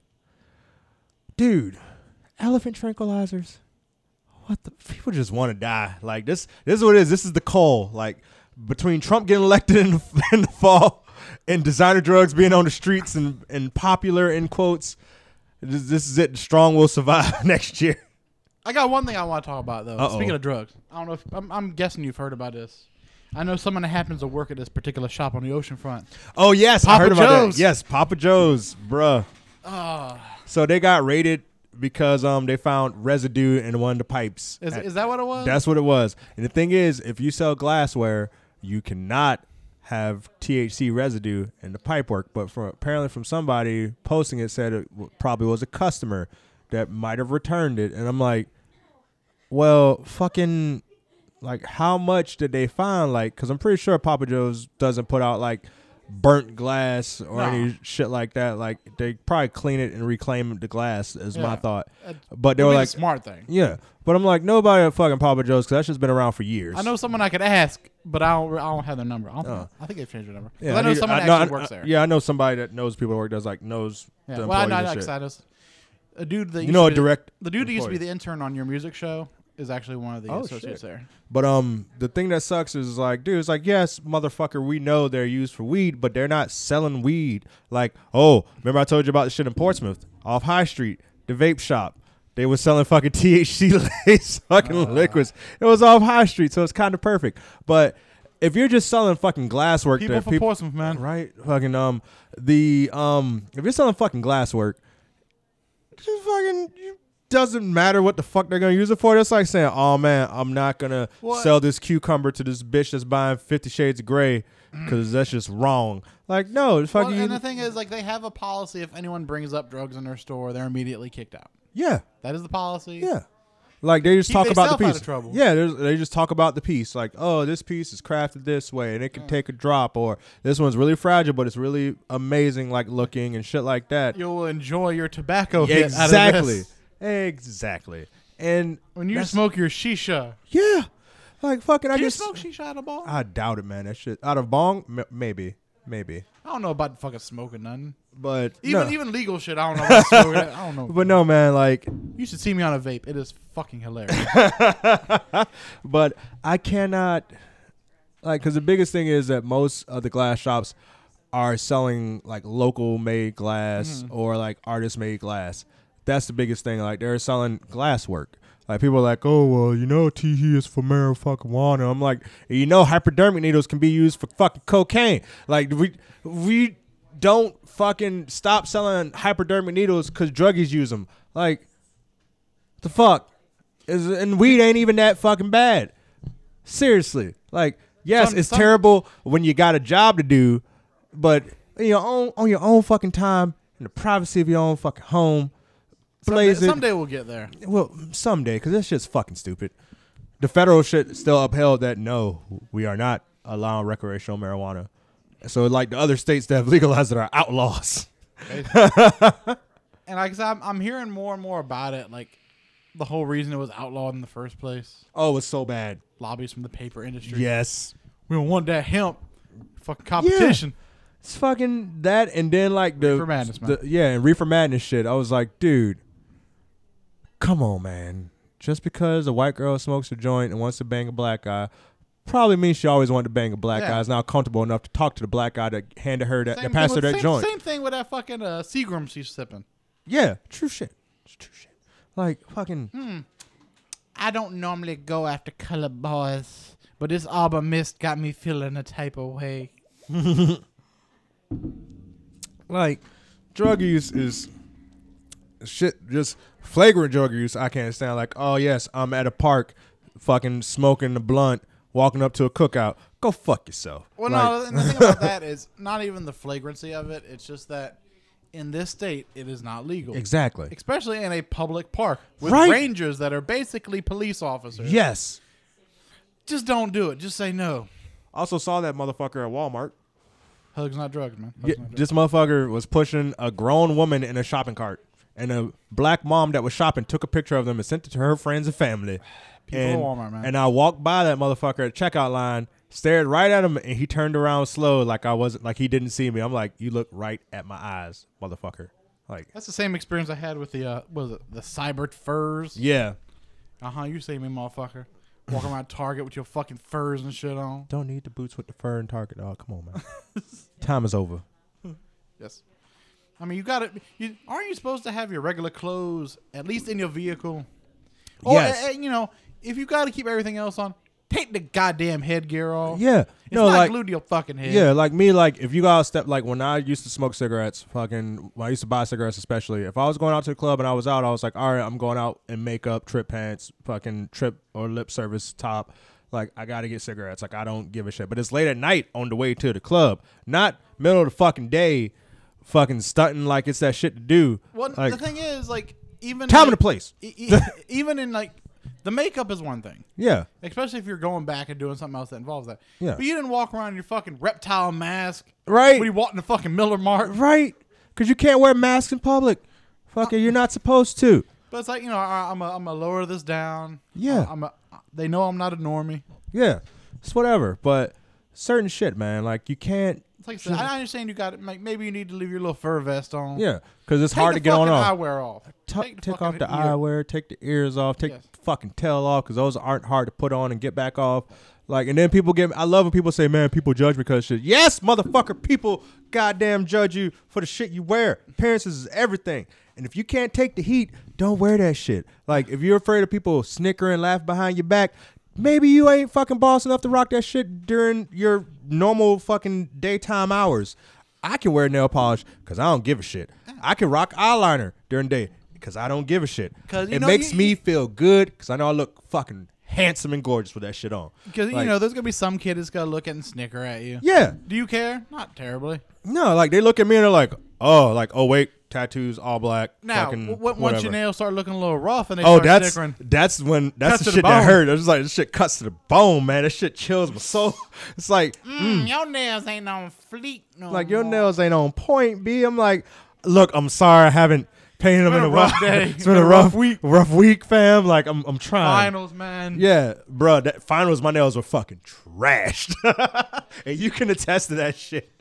dude, elephant tranquilizers. What the? People just want to die. Like, this This is what it is. This is the coal. Like, between Trump getting elected in the, in the fall and designer drugs being on the streets and, and popular, in quotes, this, this is it. Strong will survive next year. I got one thing I want to talk about though. Uh-oh. Speaking of drugs, I don't know if I'm, I'm guessing you've heard about this. I know someone that happens to work at this particular shop on the ocean front. Oh, yes. Papa I heard about Joe's. that. Yes, Papa Joe's, bruh. Uh, So they got raided because um they found residue in one of the pipes. is, At- is that what it was? That's what it was. And the thing is, if you sell glassware, you cannot have T H C residue in the pipework. But from apparently from somebody posting it said it w- probably was a customer that might have returned it. And I'm like, well, fucking, like, how much did they find? Like, because I'm pretty sure Papa Joe's doesn't put out like burnt glass or No. any shit like that. Like, they probably clean it and reclaim the glass is my Yeah. thought. Uh, But they Would were be the like, smart thing. yeah. But I'm like, nobody at fucking Papa Joe's, because that's just been around for years. I know someone I could ask, but I don't. I don't have their number. I, don't, Oh. I think they've changed their number. 'Cause Yeah, I know need- someone that know- actually works there. Yeah, I know somebody that knows people that work does like knows Yeah. the Well, I employees know. I and know, shit. 'cause I know a dude that You used know to a be the- direct The dude that used to be employee. the intern on your music show is actually one of the Oh, associates shit. there. But um, the thing that sucks is like, dude, it's like, yes, motherfucker, we know they're used for weed, but they're not selling weed. Like, oh, remember I told you about the shit in Portsmouth off High Street, the vape shop. They were selling fucking T H C laced fucking Uh. liquids. It was off High Street, so it's kind of perfect. But if you're just selling fucking glasswork, People that from people, Portsmouth, man. right? Fucking um, the um, if you're selling fucking glasswork, just fucking. You, doesn't matter what the fuck they're gonna use it for. That's like saying, "Oh man, I'm not gonna What? sell this cucumber to this bitch that's buying Fifty Shades of Grey because that's just wrong." Like, no, it's Well, fucking. and the thing is, like, they have a policy. If anyone brings up drugs in their store, they're immediately kicked out. yeah, That is the policy. yeah. Like they just Keep talk about the theyself out piece. of trouble. Yeah, there's- they just talk about the piece. Like, oh, this piece is crafted this way, and it can take a drop, or this one's really fragile, but it's really amazing, like looking and shit like that. You'll enjoy your tobacco hit out of Exactly. this. Exactly. And When you that's- smoke your shisha. yeah, like fucking, I Can you just smoke shisha out of bong? I doubt it, man. That shit out of bong, M- maybe, maybe, I don't know about fucking smoking nothing. but Even no. even legal shit, I don't know about smoking it. I don't know. But no, man. Like, You should see me on a vape. It is fucking hilarious. but I cannot, like, because the biggest thing is that most of the glass shops are selling like local made glass Mm-hmm. or like artist made glass. That's the biggest thing. Like, they're selling glass work. Like, people are like, oh, well, you know, T H is for marijuana. I'm like, you know, hypodermic needles can be used for fucking cocaine. Like, we we don't fucking stop selling hypodermic needles because druggies use them. Like, the fuck? Is and weed ain't even that fucking bad. Seriously. Like, yes, Some- it's some- terrible when you got a job to do, but in your own on your own fucking time, in the privacy of your own fucking home, someday, blaze it. someday we'll get there. Well, someday, because this shit's fucking stupid. The federal shit still upheld that no, we are not allowing recreational marijuana. So, like, the other states that have legalized it are outlaws. And like I said, I'm, I'm hearing more and more about it. Like the whole reason it was outlawed in the first place. Oh, it's so bad. Lobbies from the paper industry. Yes. We don't want that hemp. Fucking competition. It's fucking that, and then like the, Reefer Madness, man. the yeah, and Reefer Madness shit. I was like, dude, come on, man. Just because a white girl smokes a joint and wants to bang a black guy, probably means she always wanted to bang a black Yeah. guy. Is now comfortable enough to talk to the black guy that handed her that, Same that passed her thing with- that same, joint. Same thing with that fucking uh, Seagram she's sipping. Yeah, true shit. It's true shit. Like fucking. Hmm. I don't normally go after color boys, but this Arbor Mist got me feeling a type of way. Like, drug use is shit, just flagrant drug use. I can't stand. Like, oh, yes, I'm at a park fucking smoking a blunt, walking up to a cookout. Go fuck yourself. Well, like, no, and the thing about that is not even the flagrancy of it. It's just that in this state, it is not legal. Exactly. Especially in a public park with Right. rangers that are basically police officers. Yes. Just don't do it. Just say no. Also saw that motherfucker at Walmart. Hugs, not drugs, man. Hugs, Yeah, not drugs. this motherfucker was pushing a grown woman in a shopping cart, and a black mom that was shopping took a picture of them and sent it to her friends and family. People and, at Walmart, man. And I walked by that motherfucker at checkout line, stared right at him, and he turned around slow, like I wasn't, like he didn't see me. I'm like, you look right at my eyes, motherfucker. Like, That's the same experience I had with the uh, what was it the cyber furs? yeah, Uh huh. You see me, motherfucker, walking around Target with your fucking furs and shit on. don't need the boots with the fur and Target. Oh, come on, man. Time is over. Yes. I mean, you got to. You aren't you supposed to have your regular clothes at least in your vehicle? Or Yes. uh, you know, if you got to keep everything else on, take the goddamn headgear off. Yeah, It's no, not like. glued to your fucking head. Yeah, like me, like if you gotta step, like when I used to smoke cigarettes, fucking, when I used to buy cigarettes especially, if I was going out to the club and I was out, I was like, all right, I'm going out in makeup, trip pants, fucking trip or lip service top. Like, I gotta get cigarettes. Like, I don't give a shit. But it's late at night on the way to the club, not middle of the fucking day, fucking stunting like it's that shit to do. Well, Like, the thing is, like, even time like, and a place. e- e- even in like the makeup is one thing, Yeah, especially if you're going back and doing something else that involves that. Yeah. But you didn't walk around in your fucking reptile mask, right, when you walked in the fucking Miller Mart. right. Because you can't wear masks in public. Fucking, you're not supposed to. But it's like, you know, I, I'm a, I'm gonna lower this down. Yeah. I'm a, they know I'm not a normie. Yeah, it's whatever. But certain shit, man, like you can't. It's like I said, I understand you got it. Like maybe you need to leave your little fur vest on. Yeah, because it's Take hard the to get on fucking off. eyewear off. Ta- Take take the off the fucking ear- eyewear, take the ears off, take Yes. the fucking tail off, because those aren't hard to put on and get back off. Like, and then people get. I love when people say, "Man, people judge me because of shit." Yes, motherfucker, people goddamn judge you for the shit you wear. Appearances is everything, and if you can't take the heat, don't wear that shit. Like, if you're afraid of people snicker and laugh behind your back, maybe you ain't fucking boss enough to rock that shit during your normal fucking daytime hours. I can wear nail polish because I don't give a shit. I can rock eyeliner during the day because I don't give a shit. 'Cause, you It know, makes you- me you- feel good because I know I look fucking handsome and gorgeous with that shit on. Because you Like, know, there's gonna be some kid that's gonna look at and snicker at you. Yeah. Do you care? Not terribly. No, like they look at me and they're like, oh, like, oh, wait, tattoos, all black. Now, fucking w- once whatever. your nails start looking a little rough and they Oh, start that's snickering, that's when that's Cuts the to the shit that bone. hurt. It's like this shit cuts to the bone, man. That shit chills my soul. It's like, mm, your nails ain't on fleek no like your more. nails ain't on point, B. I'm like, look, I'm sorry, I haven't painted them in been a a rough while. day. It's been a rough week, rough week, fam. Like I'm, I'm trying. Finals, man. Yeah, bro. That finals, my nails were fucking trashed, and you can attest to that shit.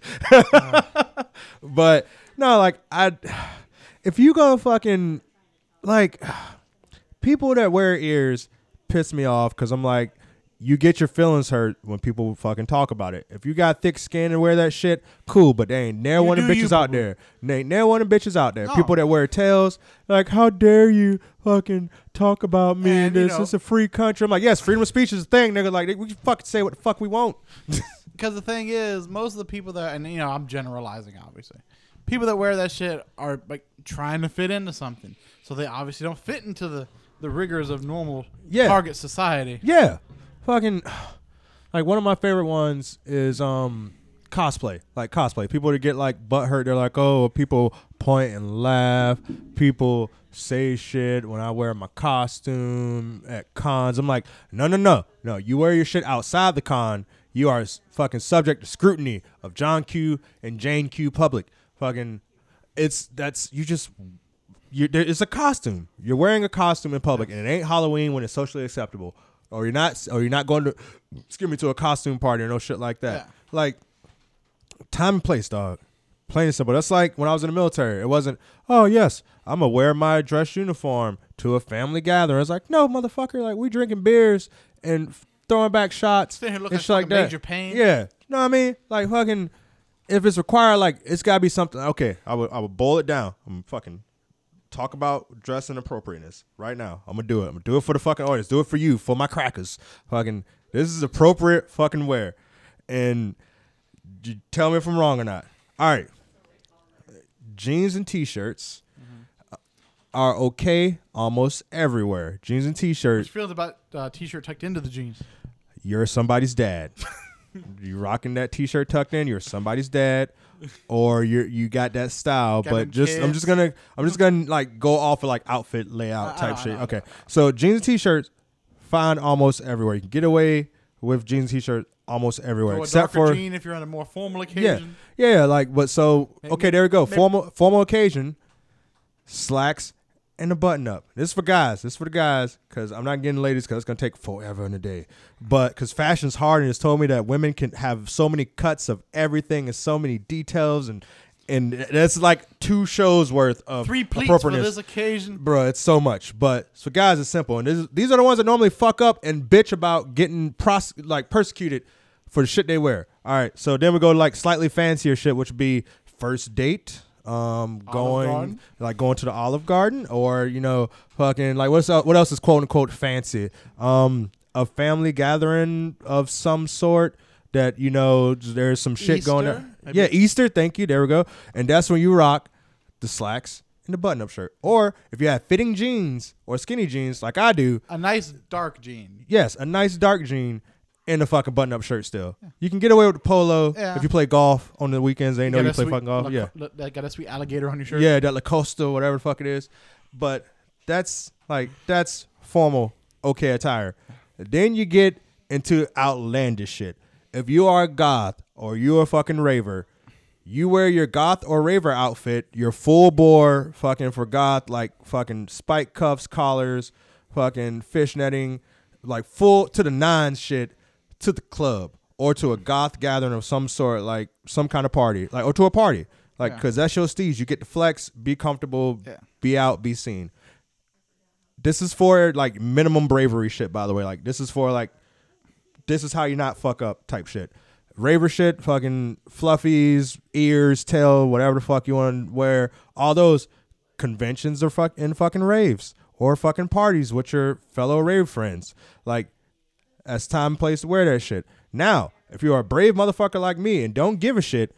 But no, like I, if you go fucking like people that wear ears piss me off because I'm like, you get your feelings hurt when people fucking talk about it. If you got thick skin and wear that shit, cool. But there ain't never You one of do bitches you, out boo-boo. there. There ain't never one of bitches out there. No. People that wear tails, like, how dare you fucking talk about me? And, you this know- is a free country. I'm like, yes, freedom of speech is a thing, nigga. Like, we can fucking say what the fuck we want. Because the thing is, most of the people that, and you know, I'm generalizing, obviously. People that wear that shit are like trying to fit into something, so they obviously don't fit into the the rigors of normal Yeah. target society. Yeah, fucking. Like one of my favorite ones is um cosplay. Like cosplay. People that get like butt hurt. They're like, oh, people point and laugh. People say shit when I wear my costume at cons. I'm like, no, no, no, no. You wear your shit outside the con. You are s- fucking subject to scrutiny of John Q and Jane Q public. Fucking, it's that's you just. You, there, it's a costume. You're wearing a costume in public, and it ain't Halloween when it's socially acceptable, or you're not, or you're not going to, excuse me, to a costume party or no shit like that. Yeah. Like, time and place, dog. Plain and simple. That's like when I was in the military. It wasn't, oh yes, I'm gonna wear my dress uniform to a family gathering. It's like, no, motherfucker. Like we drinking beers and f- throwing back shots Sitting here looking and shit like fucking that. Major Payne. Yeah, you know what I mean? Like fucking, if it's required, like it's gotta be something. Okay, I would, I would boil it down. I'm fucking. Talk about dressing appropriateness right now. I'm gonna do it. I'm gonna do it for the fucking audience. Do it for you, for my crackers. Fucking, this is appropriate fucking wear. And you tell me if I'm wrong or not. All right. Jeans and T-shirts mm-hmm. are okay almost everywhere. Jeans and T-shirts. What you feel about uh, T-shirt tucked into the jeans? You're somebody's dad. You rocking that T-shirt tucked in, you're somebody's dad, or you you got that style. Got but just kids. I'm just gonna I'm just gonna like go off of like outfit layout I- type I- shit. I- Okay, so jeans and T-shirts, fine almost everywhere. You can get away with jeans and T-shirts almost everywhere, So a except darker for jean if you're on a more formal yeah, occasion. yeah, like but so Maybe- okay, there we go. maybe- Formal formal occasion, slacks and a button up. This is for guys. This is for the guys because I'm not getting ladies because it's gonna take forever in a day. But because fashion's hard and it's told me that women can have so many cuts of everything and so many details and and that's like two shows worth of Three pleats for appropriateness. this occasion. Bro, it's so much. But so guys, it's simple, and this is, these are the ones that normally fuck up and bitch about getting pros- like persecuted for the shit they wear. All right, so then we go to like slightly fancier shit, which would be first date, um, going Garden? like going to the Olive Garden, or you know, fucking like what's up, what else is quote unquote fancy? Um, a family gathering of some sort. That you know, there's some shit going Easter? on. Maybe. Yeah, Easter. Thank you. There we go. And that's when you rock the slacks and the button-up shirt. Or if you have fitting jeans or skinny jeans like I do, A nice dark jean. yes, a nice dark jean and a fucking button-up shirt still. You can get away with the polo Yeah. if you play golf on the weekends. They know Got you a play sweet fucking golf. La- Yeah. la- That got a sweet alligator on your shirt. Yeah, that Lacoste or whatever the fuck it is. But that's like, that's formal, okay attire. Then you get into outlandish shit. If you are a goth or you're a fucking raver, you wear your goth or raver outfit, your full bore fucking for goth, like fucking spike cuffs, collars, fucking fishnetting, like full to the nines shit to the club or to a goth gathering of some sort, like some kind of party, like or to a party, like Yeah. because that's your steez. You get to flex, be comfortable, Yeah. be out, be seen. This is for like minimum bravery shit, by the way. Like this is for like. This is how you not fuck up type shit. Raver shit, fucking fluffies, ears, tail, whatever the fuck you want to wear. All those conventions are fuck in fucking raves or fucking parties with your fellow rave friends. Like, that's time and place to wear that shit. Now, if you're a brave motherfucker like me and don't give a shit,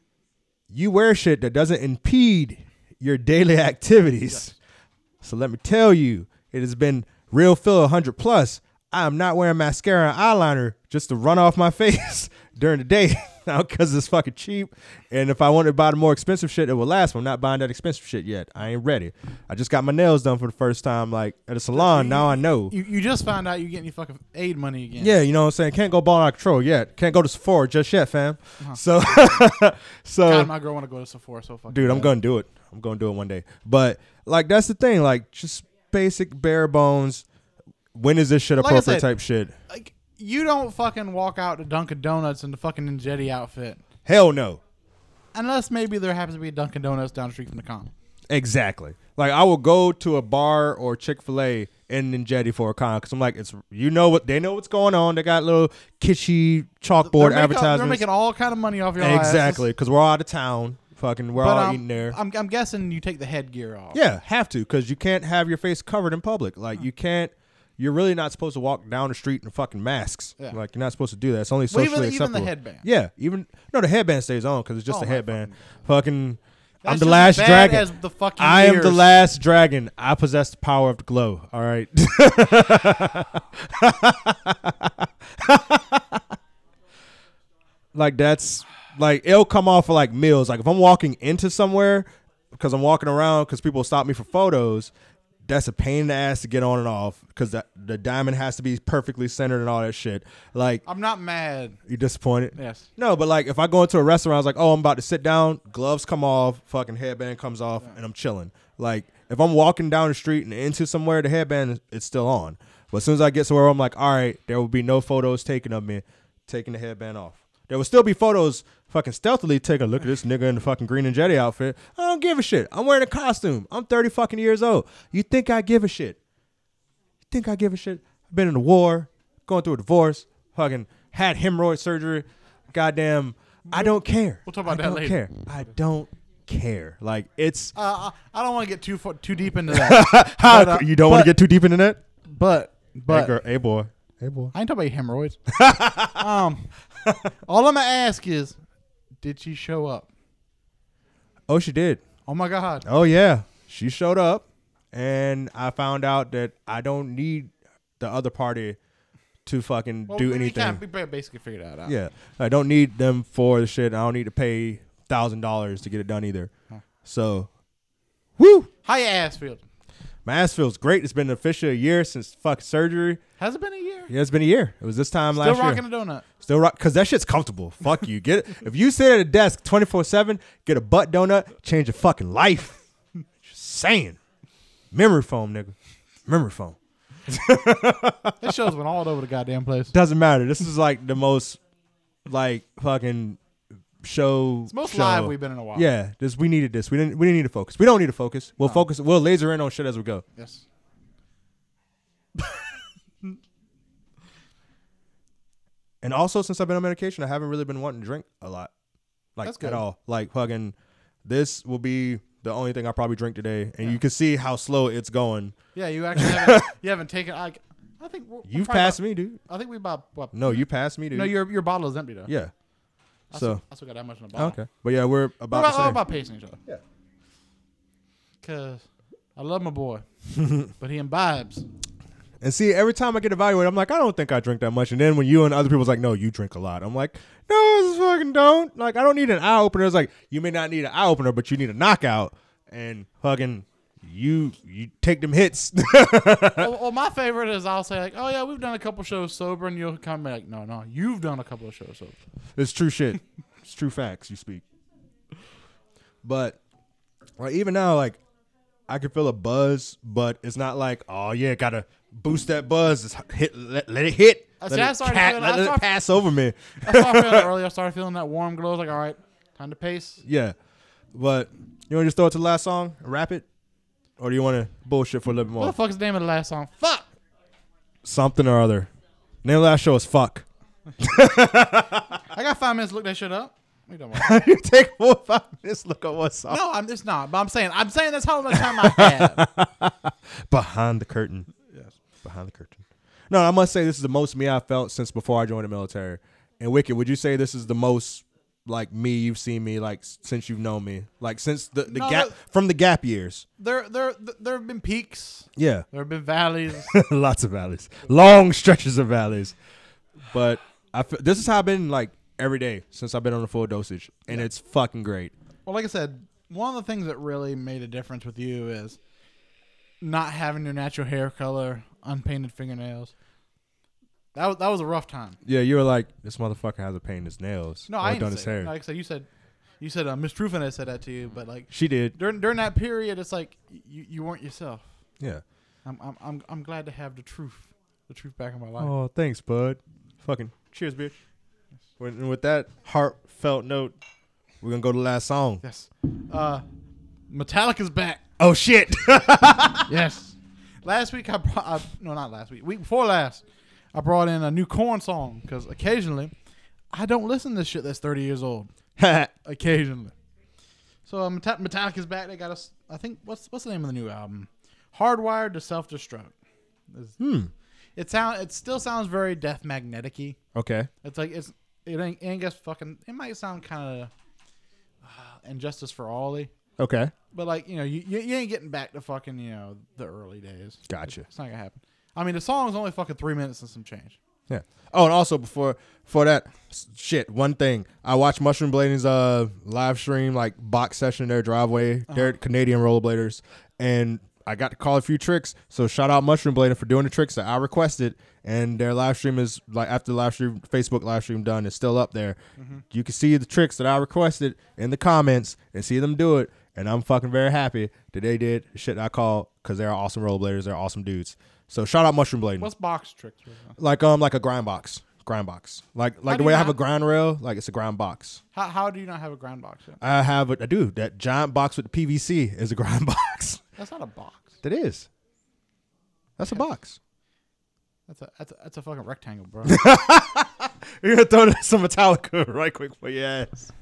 you wear shit that doesn't impede your daily activities. So let me tell you, it has been real Phil one hundred plus. I'm not wearing mascara and eyeliner just to run off my face during the day because it's fucking cheap. And if I want to buy the more expensive shit, it will last. But I'm not buying that expensive shit yet. I ain't ready. I just got my nails done for the first time, like at a salon. Now I know. You, you just found out you're getting your fucking aid money again. Yeah, you know what I'm saying? Can't go ball out of control yet. Can't go to Sephora just yet, fam. Uh-huh. So, so God, my girl want to go to Sephora so fucking dude, I'm bad. gonna do it. I'm gonna do it one day. But like that's the thing, like just basic bare bones. When is this shit Like I appropriate said, type shit? Like, you don't fucking walk out to Dunkin' Donuts in the fucking Ninjetti outfit. Hell no. Unless maybe there happens to be a Dunkin' Donuts down the street from the con. Exactly. Like I will go to a bar or Chick-fil-A in Ninjetti for a con because I'm like, it's you know what they know what's going on. They got little kitschy chalkboard They're making- advertisements. They're making all kind of money off your Exactly, because we're all out of town. Fucking, we're But, all um, eating there. I'm, I'm guessing you take the headgear off. Yeah, have to because you can't have your face covered in public. Like you can't. You're really not supposed to walk down the street in fucking masks. Yeah. Like you're not supposed to do that. It's only Well, socially even, even acceptable. the headband. Yeah, even no, the headband stays on because it's just Oh a my headband. Fucking, I'm That's the just last as bad dragon. as the fucking I am the ears. last dragon. I possess the power of the glow. All right. Like that's like it'll come off of like meals. Like if I'm walking into somewhere because I'm walking around because people stop me for photos. That's a pain in the ass to get on and off because the diamond has to be perfectly centered and all that shit. Like, I'm not mad. you disappointed? Yes. No, but like if I go into a restaurant, I was like, oh, I'm about to sit down, gloves come off, fucking headband comes off, and I'm chilling. Like if I'm walking down the street and into somewhere, the headband it's still on. But as soon as I get somewhere, I'm like, all right, there will be no photos taken of me taking the headband off. There will still be photos fucking stealthily taking a look at this nigga in the fucking green and jetty outfit. I don't give a shit. I'm wearing a costume. I'm thirty fucking years old. You think I give a shit? You think I give a shit? I've been in a war, going through a divorce, fucking had hemorrhoid surgery. Goddamn, I don't care. We'll talk about I that don't later. care. I don't care. Like it's Uh, I I don't want to get too far, too deep into that. how but, uh, you don't want to but- get too deep into that. but but hey, girl, hey boy, hey boy. I ain't talking about hemorrhoids. um, all I'm gonna ask is, did she show up? Oh, she did. Oh my god. Oh yeah, she showed up, and I found out that I don't need the other party to fucking Well, do we anything. Kind of, we basically figured that out. Yeah, I don't need them for the shit. I don't need to pay thousand dollars to get it done either. Huh. So, woo! How your ass feel? My ass feels great. It's been officially a year since fuck surgery. Has it been a year? Yeah, it's been a year. It was this time Still last year. rocking a donut. Still rock, cause that shit's comfortable. Fuck you. Get it. If you sit at a desk twenty-four seven, get a butt donut, change your fucking life. Just saying. Memory foam, nigga. Memory foam. This show's been all over the goddamn place. Doesn't matter. This is like the most like fucking show. It's the most show. live we've been in a while. Yeah, this we needed this. We didn't. We didn't need to focus. We don't need to focus. We'll No. focus. We'll laser in on shit as we go. Yes. And also, since I've been on medication, I haven't really been wanting to drink a lot, like That's good. at all. Like fucking, this will be the only thing I probably drink today, and you can see how slow it's going. Yeah, you actually haven't, you haven't taken. I, I think we're, we're You've probably passed about, me, dude. I think we about. What, No, you passed me, dude. No, your your bottle is empty though. yeah. I So still, I still got that much in the bottle. okay, but yeah, we're We're about about, the same. all about pacing each other. Yeah. Cause I love my boy, but he imbibes. And see, every time I get evaluated, I'm like, I don't think I drink that much. And then when you and other people's like, no, you drink a lot. I'm like, no, this fucking don't. Like, I don't need an eye opener. It's like, you may not need an eye opener, but you need a knockout. And fucking, you you take them hits. well, well, my favorite is I'll say like, oh yeah, we've done a couple shows sober, and you'll come back like, no, no, you've done a couple of shows sober. It's true shit. It's true facts you speak. But like even now, like I can feel a buzz, but it's not like, oh yeah, gotta boost that buzz. Just hit, let, let it hit. I Let, see, I it, started cat, feeling- let I it start- pass over me. I started feeling it earlier. I started feeling that warm glow. I was like, all right, time to pace. Yeah, but you want to just throw it to the last song, and rap it, or do you want to bullshit for a little bit What the more? fuck's the name of the last song? Fuck. Something or other. Name of the last show is fuck. I got five minutes to look that shit up. What you talking about? You take four or five minutes. Look at what song. No, I'm just not. But I'm saying, I'm saying that's how much time I have. Behind the curtain. Yes. Behind the curtain. No, I must say this is the most me I've felt since before I joined the military. And Wicked, would you say this is the most like me you've seen me like s- since you've known me, like since the, the No, gap no. from the gap years? There, there, there have been peaks. Yeah, There have been valleys. lots of valleys, long stretches of valleys. But I f- this is how I've been like every day since I've been on the full dosage, and it's fucking great. Well, like I said, one of the things that really made a difference with you is not having your natural hair color, unpainted fingernails. That was that was a rough time. Yeah, you were like, this motherfucker hasn't painted his nails. No, or I done didn't his say hair. that. Like I said, you said, you said uh, Miss Truffin had said that to you, but like She did. during during that period, it's like you, you weren't yourself. Yeah. I'm I'm I'm I'm glad to have the truth, the truth back in my life. Oh, thanks, bud. Fucking cheers, bitch. With- And with that heartfelt note, we're gonna go to the last song. Yes. Uh, Metallica's back. Oh shit! Yes. Last week I brought I, no not last week week before last I brought in a new Korn song because occasionally I don't listen to shit that's thirty years old. Occasionally. So uh, Meta- Metallica's back. They got us. I think what's what's the name of the new album? Hardwired to Self Destruct. hmm. It sound it still sounds very Death Magnetic-y. Okay. It's like it's it ain't, ain't just fucking. It might sound kind of uh, Injustice for All-y. Okay. But like you know, you, you you ain't getting back to fucking you know the early days. Gotcha. It's not gonna happen. I mean, the song is only fucking three minutes and some change. Yeah. Oh, and also before for that s- shit, one thing I watched Mushroom Blading's uh live stream like box session in their driveway. Uh-huh. They're Canadian rollerbladers, and I got to call a few tricks. So shout out Mushroom Blading for doing the tricks that I requested. And their live stream is like after the live stream, Facebook live stream done, it's still up there. Mm-hmm. You can see the tricks that I requested in the comments and see them do it. And I'm fucking very happy that they did shit I call because they're awesome rollerbladers. They're awesome dudes. So shout out Mushroom Blading. What's box tricks? Right now? Like um like a grind box. Grind box. Like like How the do way you I have a not- grind rail, like it's a grind box. How how do you not have a ground box yet? I have a I do. That giant box with the P V C is a grind box. That's not a box. That is. That's a box. That's a that's a, that's a fucking rectangle, bro. You're gonna throw some Metallica right quick for your ass.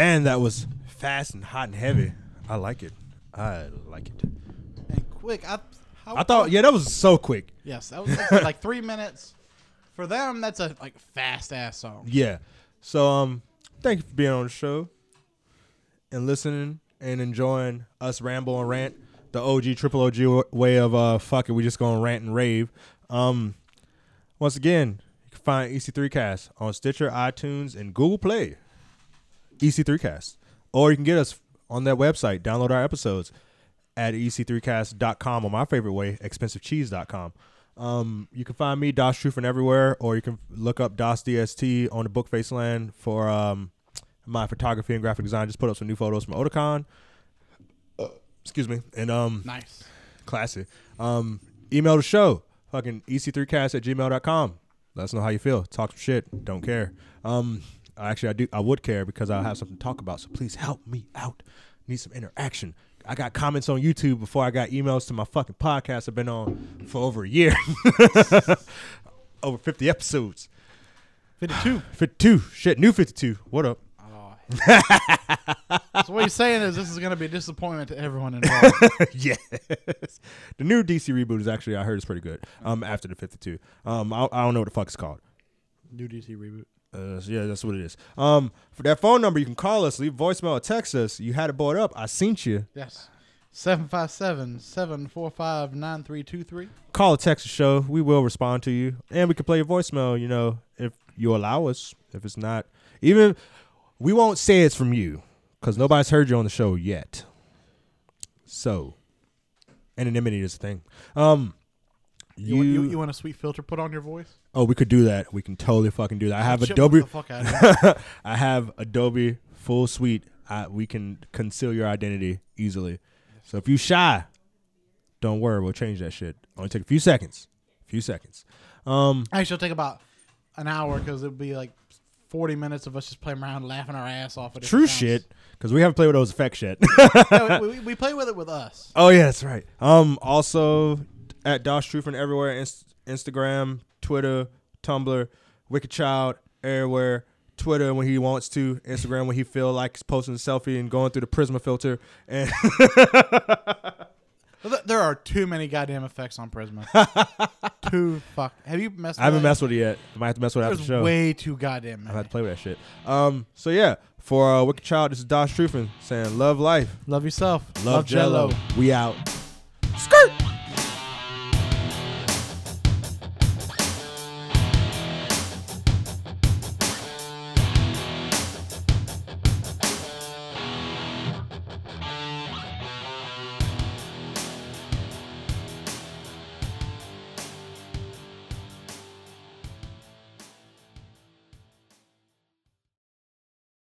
Man, that was fast and hot and heavy. I like it. I like it. And quick. I, how, I thought, yeah, that was so quick. Yes, that was actually like three minutes. For them, that's a like fast ass song. Yeah. So, um, thank you for being on the show and listening and enjoying us ramble and rant. The O G, triple O G way of uh, fuck it, we just gonna rant and rave. Um, once again, you can find E C three Cast on Stitcher, iTunes, and Google Play. E C three Cast. Or you can get us on that website, download our episodes at E C three cast dot com, or my favorite way, expensive cheese dot com. Um, you can find me, Dos Trufen, everywhere, or you can look up Dos D S T on the Bookface Land for um, my photography and graphic design. Just put up some new photos from Otakon. Uh, excuse me. And um, Nice. classy. Um, email the show, fucking E C three cast at gmail dot com. Let us know how you feel. Talk some shit. Don't care. Um, actually, I do. I would care because I have something to talk about. So please help me out. Need some interaction. I got comments on YouTube before I got emails to my fucking podcast I've been on for over a year. Over fifty episodes. fifty-two. fifty-two. Shit, new fifty-two. What up? Oh, so what you're saying is this is going to be a disappointment to everyone involved. Yes. The new D C reboot is actually, I heard, it's pretty good. Um, after the fifty-two. Um, I, I don't know what the fuck it's called. New D C reboot. Uh, so yeah, that's what it is. Um, for that phone number, you can call us, leave voicemail, or text us. You had it brought up. I seen you. Yes. seven five seven, seven four five, nine three two three. Call a text the show. We will respond to you. And we can play your voicemail, you know, if you allow us. If it's not, even, we won't say it's from you because nobody's heard you on the show yet. So, anonymity is a thing. Um, You, you, you, you want a sweet filter put on your voice? oh, we could do that. We can totally fucking do that. I have Shit, Adobe. what the fuck out of I have Adobe Full Suite. I, we can conceal your identity easily. So if you shy, don't worry. We'll change that shit. Only take a few seconds. A few seconds. Um, Actually, it'll take about an hour because it'll be like forty minutes of us just playing around, laughing our ass off. At true shit. Because we haven't played with those effects yet. No, we, we, we play with it with us. Oh yeah, that's right. Um, also at Dos Trufen everywhere: Inst- Instagram, Twitter, Tumblr, Wicked Child everywhere. Twitter when he wants to, Instagram when he feel like he's posting a selfie and going through the Prisma filter. And there are too many goddamn effects on Prisma. Too fuck. Have you messed? I haven't with messed with it yet. I might have to mess with it after There's the show. way too goddamn I've many. had to play with that shit. Um, so yeah, for uh, Wicked Child, this is Dos Trufen saying love life, Love yourself. love, Jello. We out.